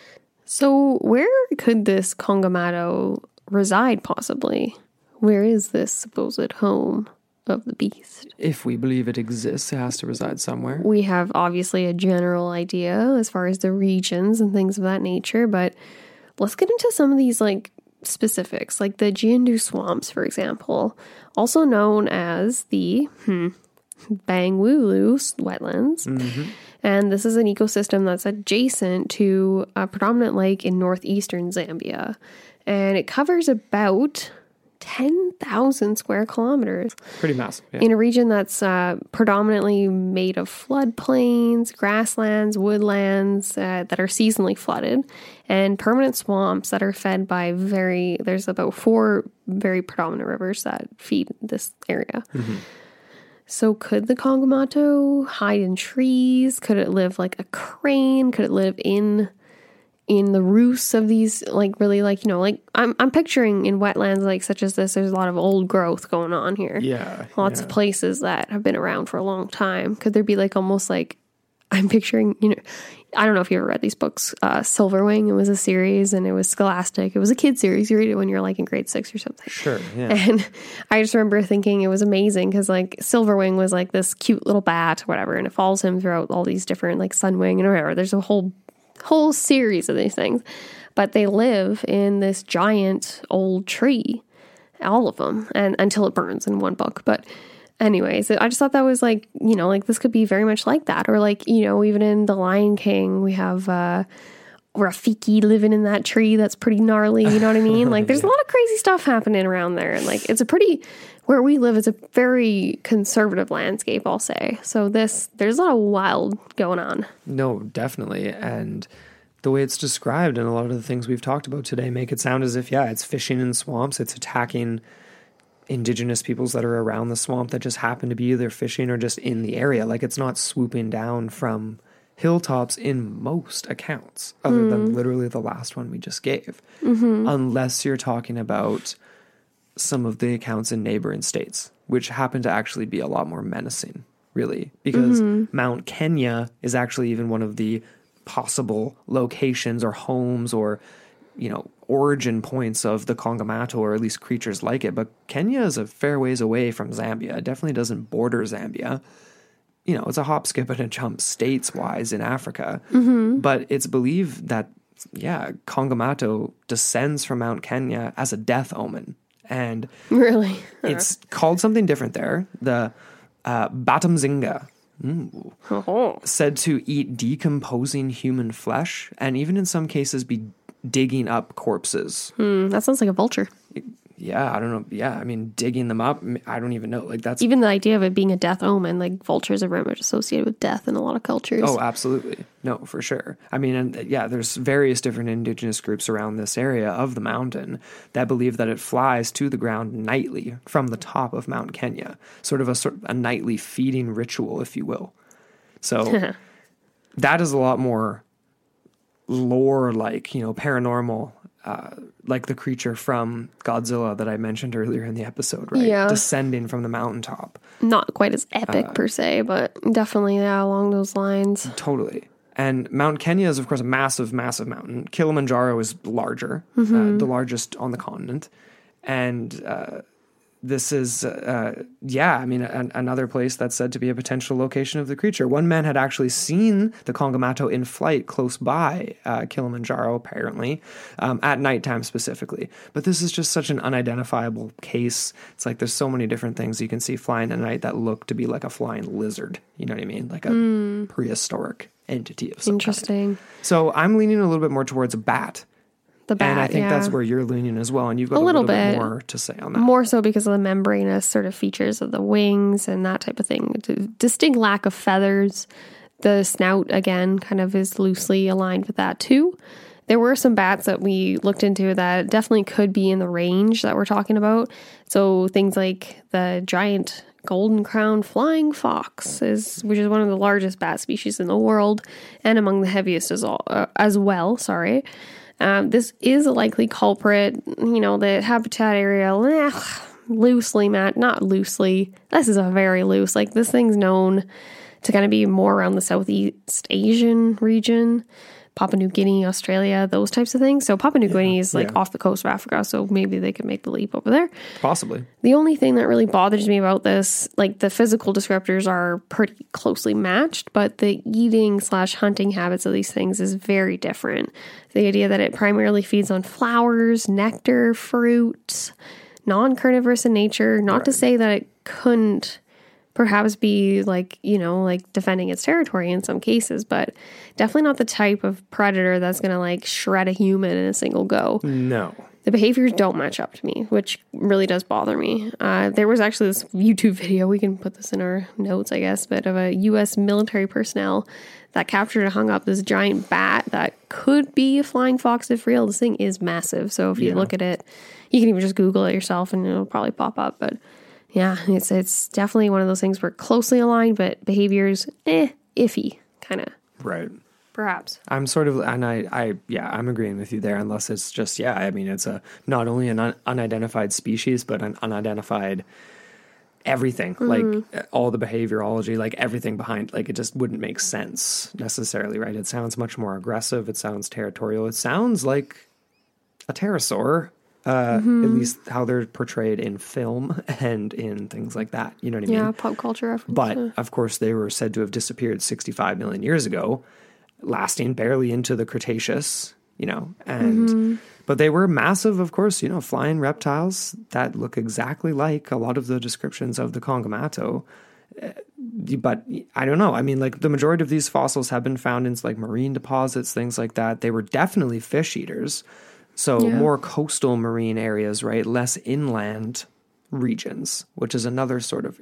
So where could this Kongamato reside possibly? Where is this supposed home of the beast? If we believe it exists, it has to reside somewhere. We have obviously a general idea as far as the regions and things of that nature, but let's get into some of these like specifics, like the Jiandu swamps, for example, also known as the hmm, Bangwulu wetlands. Mm-hmm. And this is an ecosystem that's adjacent to a predominant lake in northeastern Zambia. And it covers about ten thousand square kilometers. Pretty massive. Yeah. In a region that's uh, predominantly made of floodplains, grasslands, woodlands uh, that are seasonally flooded, and permanent swamps that are fed by very, there's about four very predominant rivers that feed this area. Mm-hmm. So could the Kongamato hide in trees? Could it live like a crane? Could it live in in the roosts of these, like really like, you know, like I'm I'm picturing in wetlands like such as this, there's a lot of old growth going on here. Yeah. Lots yeah. of places that have been around for a long time. Could there be like almost like, I'm picturing, you know, I don't know if you ever read these books, uh, Silverwing, it was a series and it was Scholastic. It was a kid series. You read it when you're like in grade six or something. Sure, yeah. And I just remember thinking it was amazing because like Silverwing was like this cute little bat or whatever, and it follows him throughout all these different like Sunwing and whatever. There's a whole whole series of these things, but they live in this giant old tree, all of them, and until it burns in one book. But anyways, I just thought that was like, you know, like this could be very much like that. Or like, you know, even in The Lion King, we have uh, Rafiki living in that tree that's pretty gnarly, you know what I mean? Like there's yeah. a lot of crazy stuff happening around there. And like, it's a pretty, where we live is a very conservative landscape, I'll say. So this, there's a lot of wild going on. No, definitely. And the way it's described and a lot of the things we've talked about today make it sound as if, yeah, it's fishing in swamps, it's attacking indigenous peoples that are around the swamp that just happen to be either fishing or just in the area. Like it's not swooping down from hilltops in most accounts, other mm. than literally the last one we just gave. Mm-hmm. Unless you're talking about some of the accounts in neighboring states, which happen to actually be a lot more menacing, really, because mm-hmm. Mount Kenya is actually even one of the possible locations or homes or, you know, origin points of the Kongamato, or at least creatures like it. But Kenya is a fair ways away from Zambia. It definitely doesn't border Zambia. You know, it's a hop, skip, and a jump states-wise in Africa. Mm-hmm. But it's believed that, yeah, Kongamato descends from Mount Kenya as a death omen. And really, it's called something different there. The uh, Batamzinga, mm, oh. said to eat decomposing human flesh, and even in some cases be digging up corpses. Hmm, that sounds like a vulture. yeah, I don't know. Yeah, I mean, digging them up, I don't even know. Like that's Even the idea of it being a death omen, like vultures are very much associated with death in a lot of cultures. Oh, absolutely. No, for sure. I mean, and yeah, there's various different indigenous groups around this area of the mountain that believe that it flies to the ground nightly from the top of Mount Kenya, sort of a sort of a nightly feeding ritual, if you will. So that is a lot more lore, like, you know, paranormal, uh, like the creature from Godzilla that I mentioned earlier in the episode, right? Yeah. Descending from the mountaintop. Not quite as epic Uh, per se, but definitely, yeah, along those lines. Totally. And Mount Kenya is, of course, a massive, massive mountain. Kilimanjaro is larger, Mm-hmm. uh, the largest on the continent. And uh, this is, uh, yeah, I mean, an, another place that's said to be a potential location of the creature. One man had actually seen the Kongamato in flight close by uh, Kilimanjaro, apparently, um, at nighttime specifically. But this is just such an unidentifiable case. It's like there's so many different things you can see flying at night that look to be like a flying lizard. You know what I mean? Like a Mm. prehistoric entity of some kind. Interesting. So I'm leaning a little bit more towards a bat. The bat, and I think yeah. that's where you're leaning as well. And you've got A a, little little, bit. bit. more to say on that. More so because of the membranous sort of features of the wings and that type of thing. D- Distinct lack of feathers. The snout, again, kind of is loosely aligned with that too. There were some bats that we looked into that definitely could be in the range that we're talking about. So things like the giant golden crown flying fox, is which is one of the largest bat species in the world and among the heaviest as, all, uh, as well. Sorry. Um, this is a likely culprit. You know, the habitat area, eh, loosely, Matt, not loosely. This is a very loose, like this thing's known to kind of be more around the Southeast Asian region, Papua New Guinea, Australia, those types of things. So Papua New Guinea is like yeah. off the coast of Africa, so maybe they could make the leap over there. Possibly. The only thing that really bothers me about this, like the physical descriptors are pretty closely matched, but the eating slash hunting habits of these things is very different. The idea that it primarily feeds on flowers, nectar, fruits, non-carnivorous in nature, not to say that it couldn't perhaps be like, you know, like defending its territory in some cases, but definitely not the type of predator that's going to like shred a human in a single go. No. The behaviors don't match up to me, which really does bother me. Uh, there was actually this YouTube video, we can put this in our notes, I guess, but of a U S military personnel that captured and hung up this giant bat that could be a flying fox if real. This thing is massive. So if you Yeah. look at it, you can even just Google it yourself and it'll probably pop up. But yeah, it's it's definitely one of those things where closely aligned, but behaviors, eh, iffy, kind of, Right. perhaps. I'm sort of, and I, I, yeah, I'm agreeing with you there, unless it's just, yeah, I mean, it's a, not only an un, unidentified species, but an unidentified everything, Mm-hmm. like all the behaviorology, like everything behind, like it just wouldn't make sense necessarily, right? It sounds much more aggressive. It sounds territorial. It sounds like a pterosaur, uh, Mm-hmm. at least how they're portrayed in film and in things like that. You know what I mean? Yeah, pop culture reference. But yeah. of course, they were said to have disappeared sixty-five million years ago, lasting barely into the Cretaceous, you know, and Mm-hmm. but they were massive, of course, you know, flying reptiles that look exactly like a lot of the descriptions of the Kongamato. Uh, But I don't know. I mean, like the majority of these fossils have been found in like marine deposits, things like that. They were definitely fish eaters. So Yeah. more coastal marine areas, right? Less inland regions, which is another sort of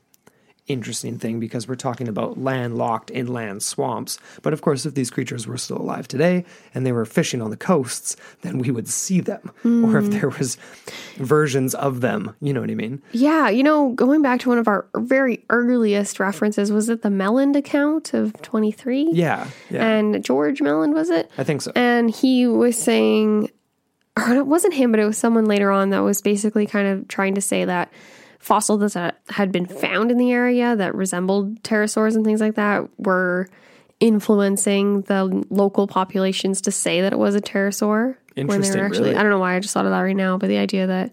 interesting thing because we're talking about landlocked inland swamps. But of course, if these creatures were still alive today and they were fishing on the coasts, then we would see them. Mm. Or if there was versions of them, you know what I mean? Yeah, you know, going back to one of our very earliest references, was it the Melland account of twenty-three? Yeah, yeah. And George Melland, was it? I think so. And he was saying, or it wasn't him, but it was someone later on that was basically kind of trying to say that fossils that had been found in the area that resembled pterosaurs and things like that were influencing the local populations to say that it was a pterosaur. When they Interesting, were actually, really? I don't know why I just thought of that right now, but the idea that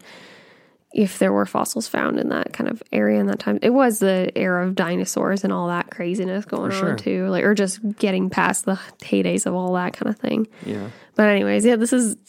if there were fossils found in that kind of area in that time, it was the era of dinosaurs and all that craziness going For sure. on too, like, or just getting past the heydays of all that kind of thing. Yeah. But anyways, yeah, this is,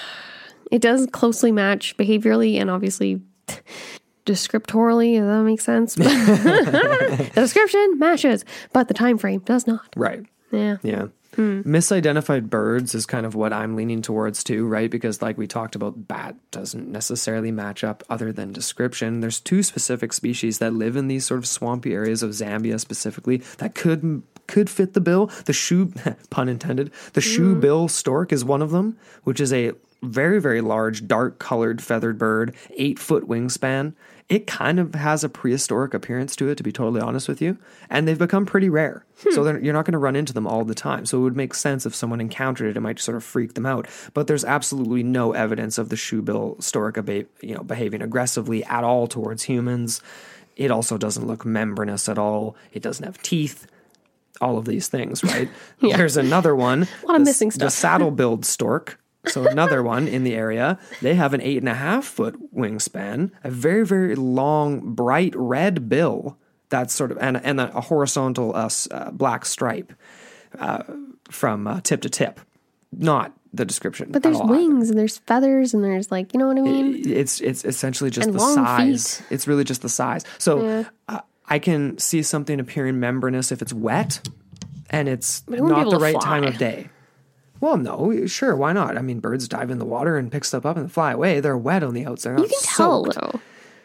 it does closely match behaviorally and obviously descriptorally, if that makes sense. The description matches, but the time frame does not. Right. Yeah. Yeah. Hmm. Misidentified birds is kind of what I'm leaning towards too, right? Because like we talked about, bat doesn't necessarily match up other than description. There's two specific species that live in these sort of swampy areas of Zambia specifically that could could fit the bill. The shoe, pun intended, the shoe-bill stork is one of them, which is a very, very large, dark-colored feathered bird, eight-foot wingspan. It kind of has a prehistoric appearance to it, to be totally honest with you. And they've become pretty rare. Hmm. So you're not going to run into them all the time. So it would make sense if someone encountered it, it might sort of freak them out. But there's absolutely no evidence of the shoebill stork abe- you know, behaving aggressively at all towards humans. It also doesn't look membranous at all. It doesn't have teeth. All of these things, right? Yeah. There's another one. A lot of the, missing stuff. The saddle-billed stork. So another one in the area. They have an eight and a half foot wingspan, a very, very long, bright red bill. That's sort of, and, and a, a horizontal uh, uh, black stripe uh, from uh, tip to tip. Not the description. But there's wings either. And there's feathers and there's like, you know what I mean? It, it's it's essentially just and the long size. Feet. It's really just the size. So Yeah. uh, I can see something appearing membranous if it's wet and it's But it wouldn't be not able the to right fly. time of day. Well, no, sure, why not? I mean, birds dive in the water and pick stuff up and fly away. They're wet on the outside. You can tell, soaked. though.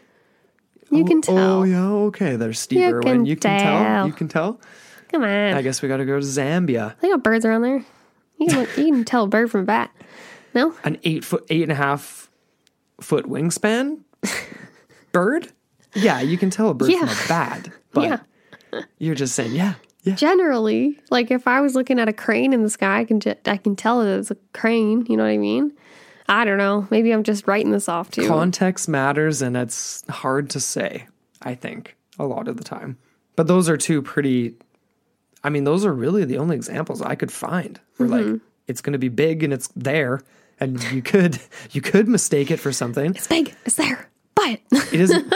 You oh, can tell. Oh, yeah, okay. There's Steve You Irwin. can You can tell. tell. You can tell. Come on. I guess we got to go to Zambia. They got birds around there. You can, look, you can tell a bird from a bat. No? An eight foot, eight and a half foot wingspan bird? Yeah, you can tell a bird Yeah. from a bat. But Yeah. you're just saying, yeah, yeah. Generally, like if I was looking at a crane in the sky, I can ju- I can tell that it's a crane. You know what I mean? I don't know. Maybe I'm just writing this off too. Context matters, and it's hard to say, I think, a lot of the time. But those are two pretty, I mean, those are really the only examples I could find where Mm-hmm. like it's going to be big and it's there, and you could you could mistake it for something. It's big. It's there. Buy it. It isn't.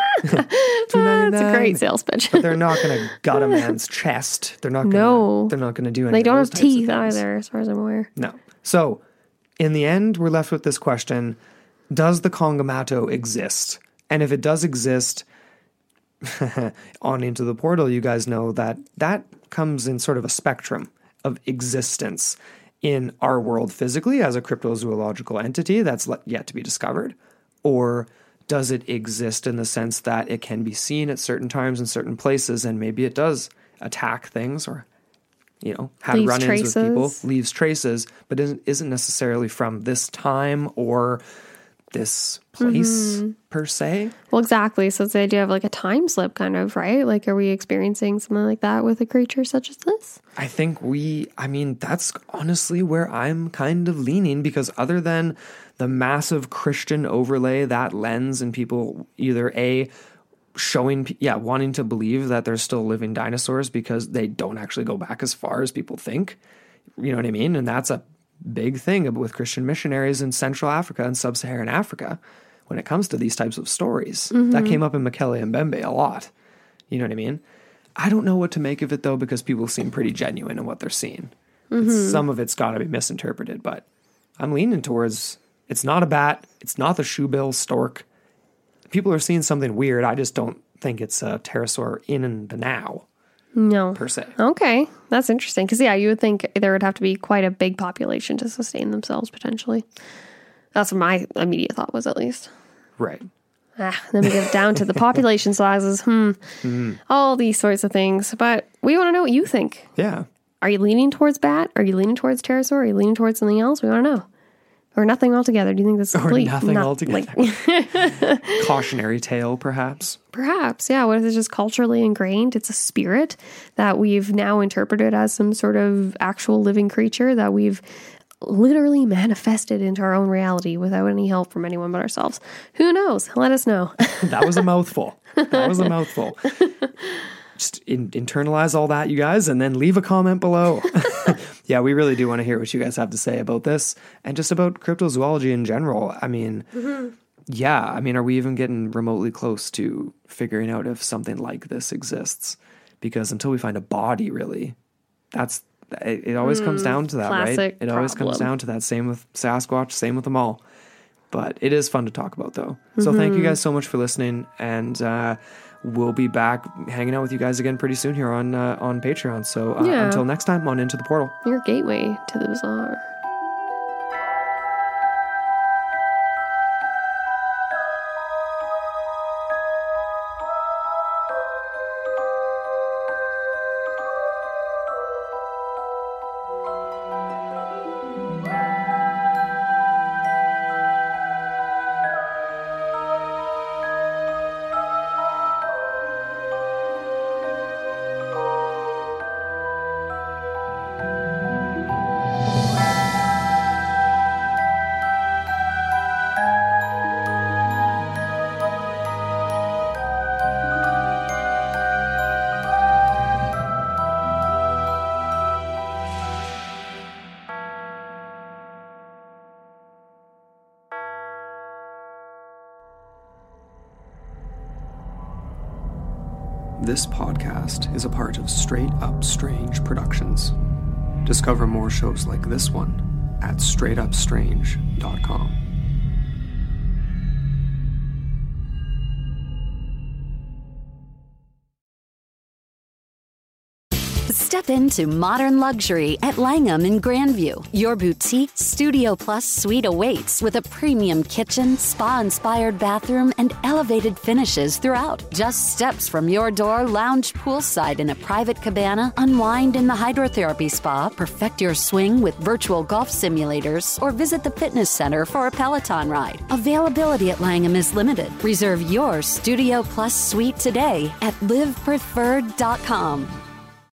That's a great sales pitch. But they're not going to gut a man's chest. They're not. Gonna, No. they're not going to do anything. They don't have teeth either, as far as I'm aware. No. So, in the end, we're left with this question: does the Kongamato exist? And if it does exist, on Into the Portal, you guys know that that comes in sort of a spectrum of existence in our world physically as a cryptozoological entity that's yet to be discovered, or does it exist in the sense that it can be seen at certain times in certain places, and maybe it does attack things or, you know, have Leaves run-ins traces. with people, leaves traces, but isn't, isn't necessarily from this time or this place Mm-hmm. per se. Well, exactly. So it's the idea of like a time slip, kind of, right? Like, are we experiencing something like that with a creature such as this? I think we, I mean, that's honestly where I'm kind of leaning, because other than the massive Christian overlay, that lens, and people either A, showing, yeah, wanting to believe that there's still living dinosaurs because they don't actually go back as far as people think. You know what I mean? And that's a big thing with Christian missionaries in Central Africa and Sub-Saharan Africa when it comes to these types of stories. Mm-hmm. That came up in Mekele and Mbembe a lot. You know what I mean? I don't know what to make of it, though, because people seem pretty genuine in what they're seeing. Mm-hmm. It's, some of it's got to be misinterpreted, but I'm leaning towards it's not a bat. It's not the shoebill stork. People are seeing something weird. I just don't think it's a pterosaur in the now. No. Per se. Okay. That's interesting. Because, yeah, you would think there would have to be quite a big population to sustain themselves, potentially. That's what my immediate thought was, at least. Right. Ah, then we get down to the population sizes. Hmm. Mm. All these sorts of things. But we want to know what you think. Yeah. Are you leaning towards bat? Are you leaning towards pterosaur? Are you leaning towards something else? We want to know. Or nothing altogether. Do you think this is Or complete? nothing not- altogether. Like, Cautionary tale, perhaps. perhaps, yeah. What if it's just culturally ingrained? It's a spirit that we've now interpreted as some sort of actual living creature that we've literally manifested into our own reality without any help from anyone but ourselves. Who knows? Let us know. That was a mouthful. That was a mouthful. Just in, internalize all that, you guys, and then leave a comment below. Yeah, we really do want to hear what you guys have to say about this and just about cryptozoology in general. I mean, mm-hmm. yeah, I mean, are we even getting remotely close to figuring out if something like this exists? Because until we find a body, really, that's it, it always mm, comes down to that, right? It problem. always comes down to that. Same with Sasquatch, same with them all. But it is fun to talk about, though. So mm-hmm. thank you guys so much for listening, and uh, we'll be back hanging out with you guys again pretty soon here on uh, on Patreon. So uh, Yeah. until next time, on Into the Portal. Your gateway to the bizarre. This podcast is a part of Straight Up Strange Productions. Discover more shows like this one at straight up strange dot com. Step into modern luxury at Langham in Grandview. Your boutique Studio Plus suite awaits with a premium kitchen, spa-inspired bathroom, and elevated finishes throughout. Just steps from your door, lounge poolside in a private cabana, unwind in the hydrotherapy spa, perfect your swing with virtual golf simulators, or visit the fitness center for a Peloton ride. Availability at Langham is limited. Reserve your Studio Plus suite today at live preferred dot com.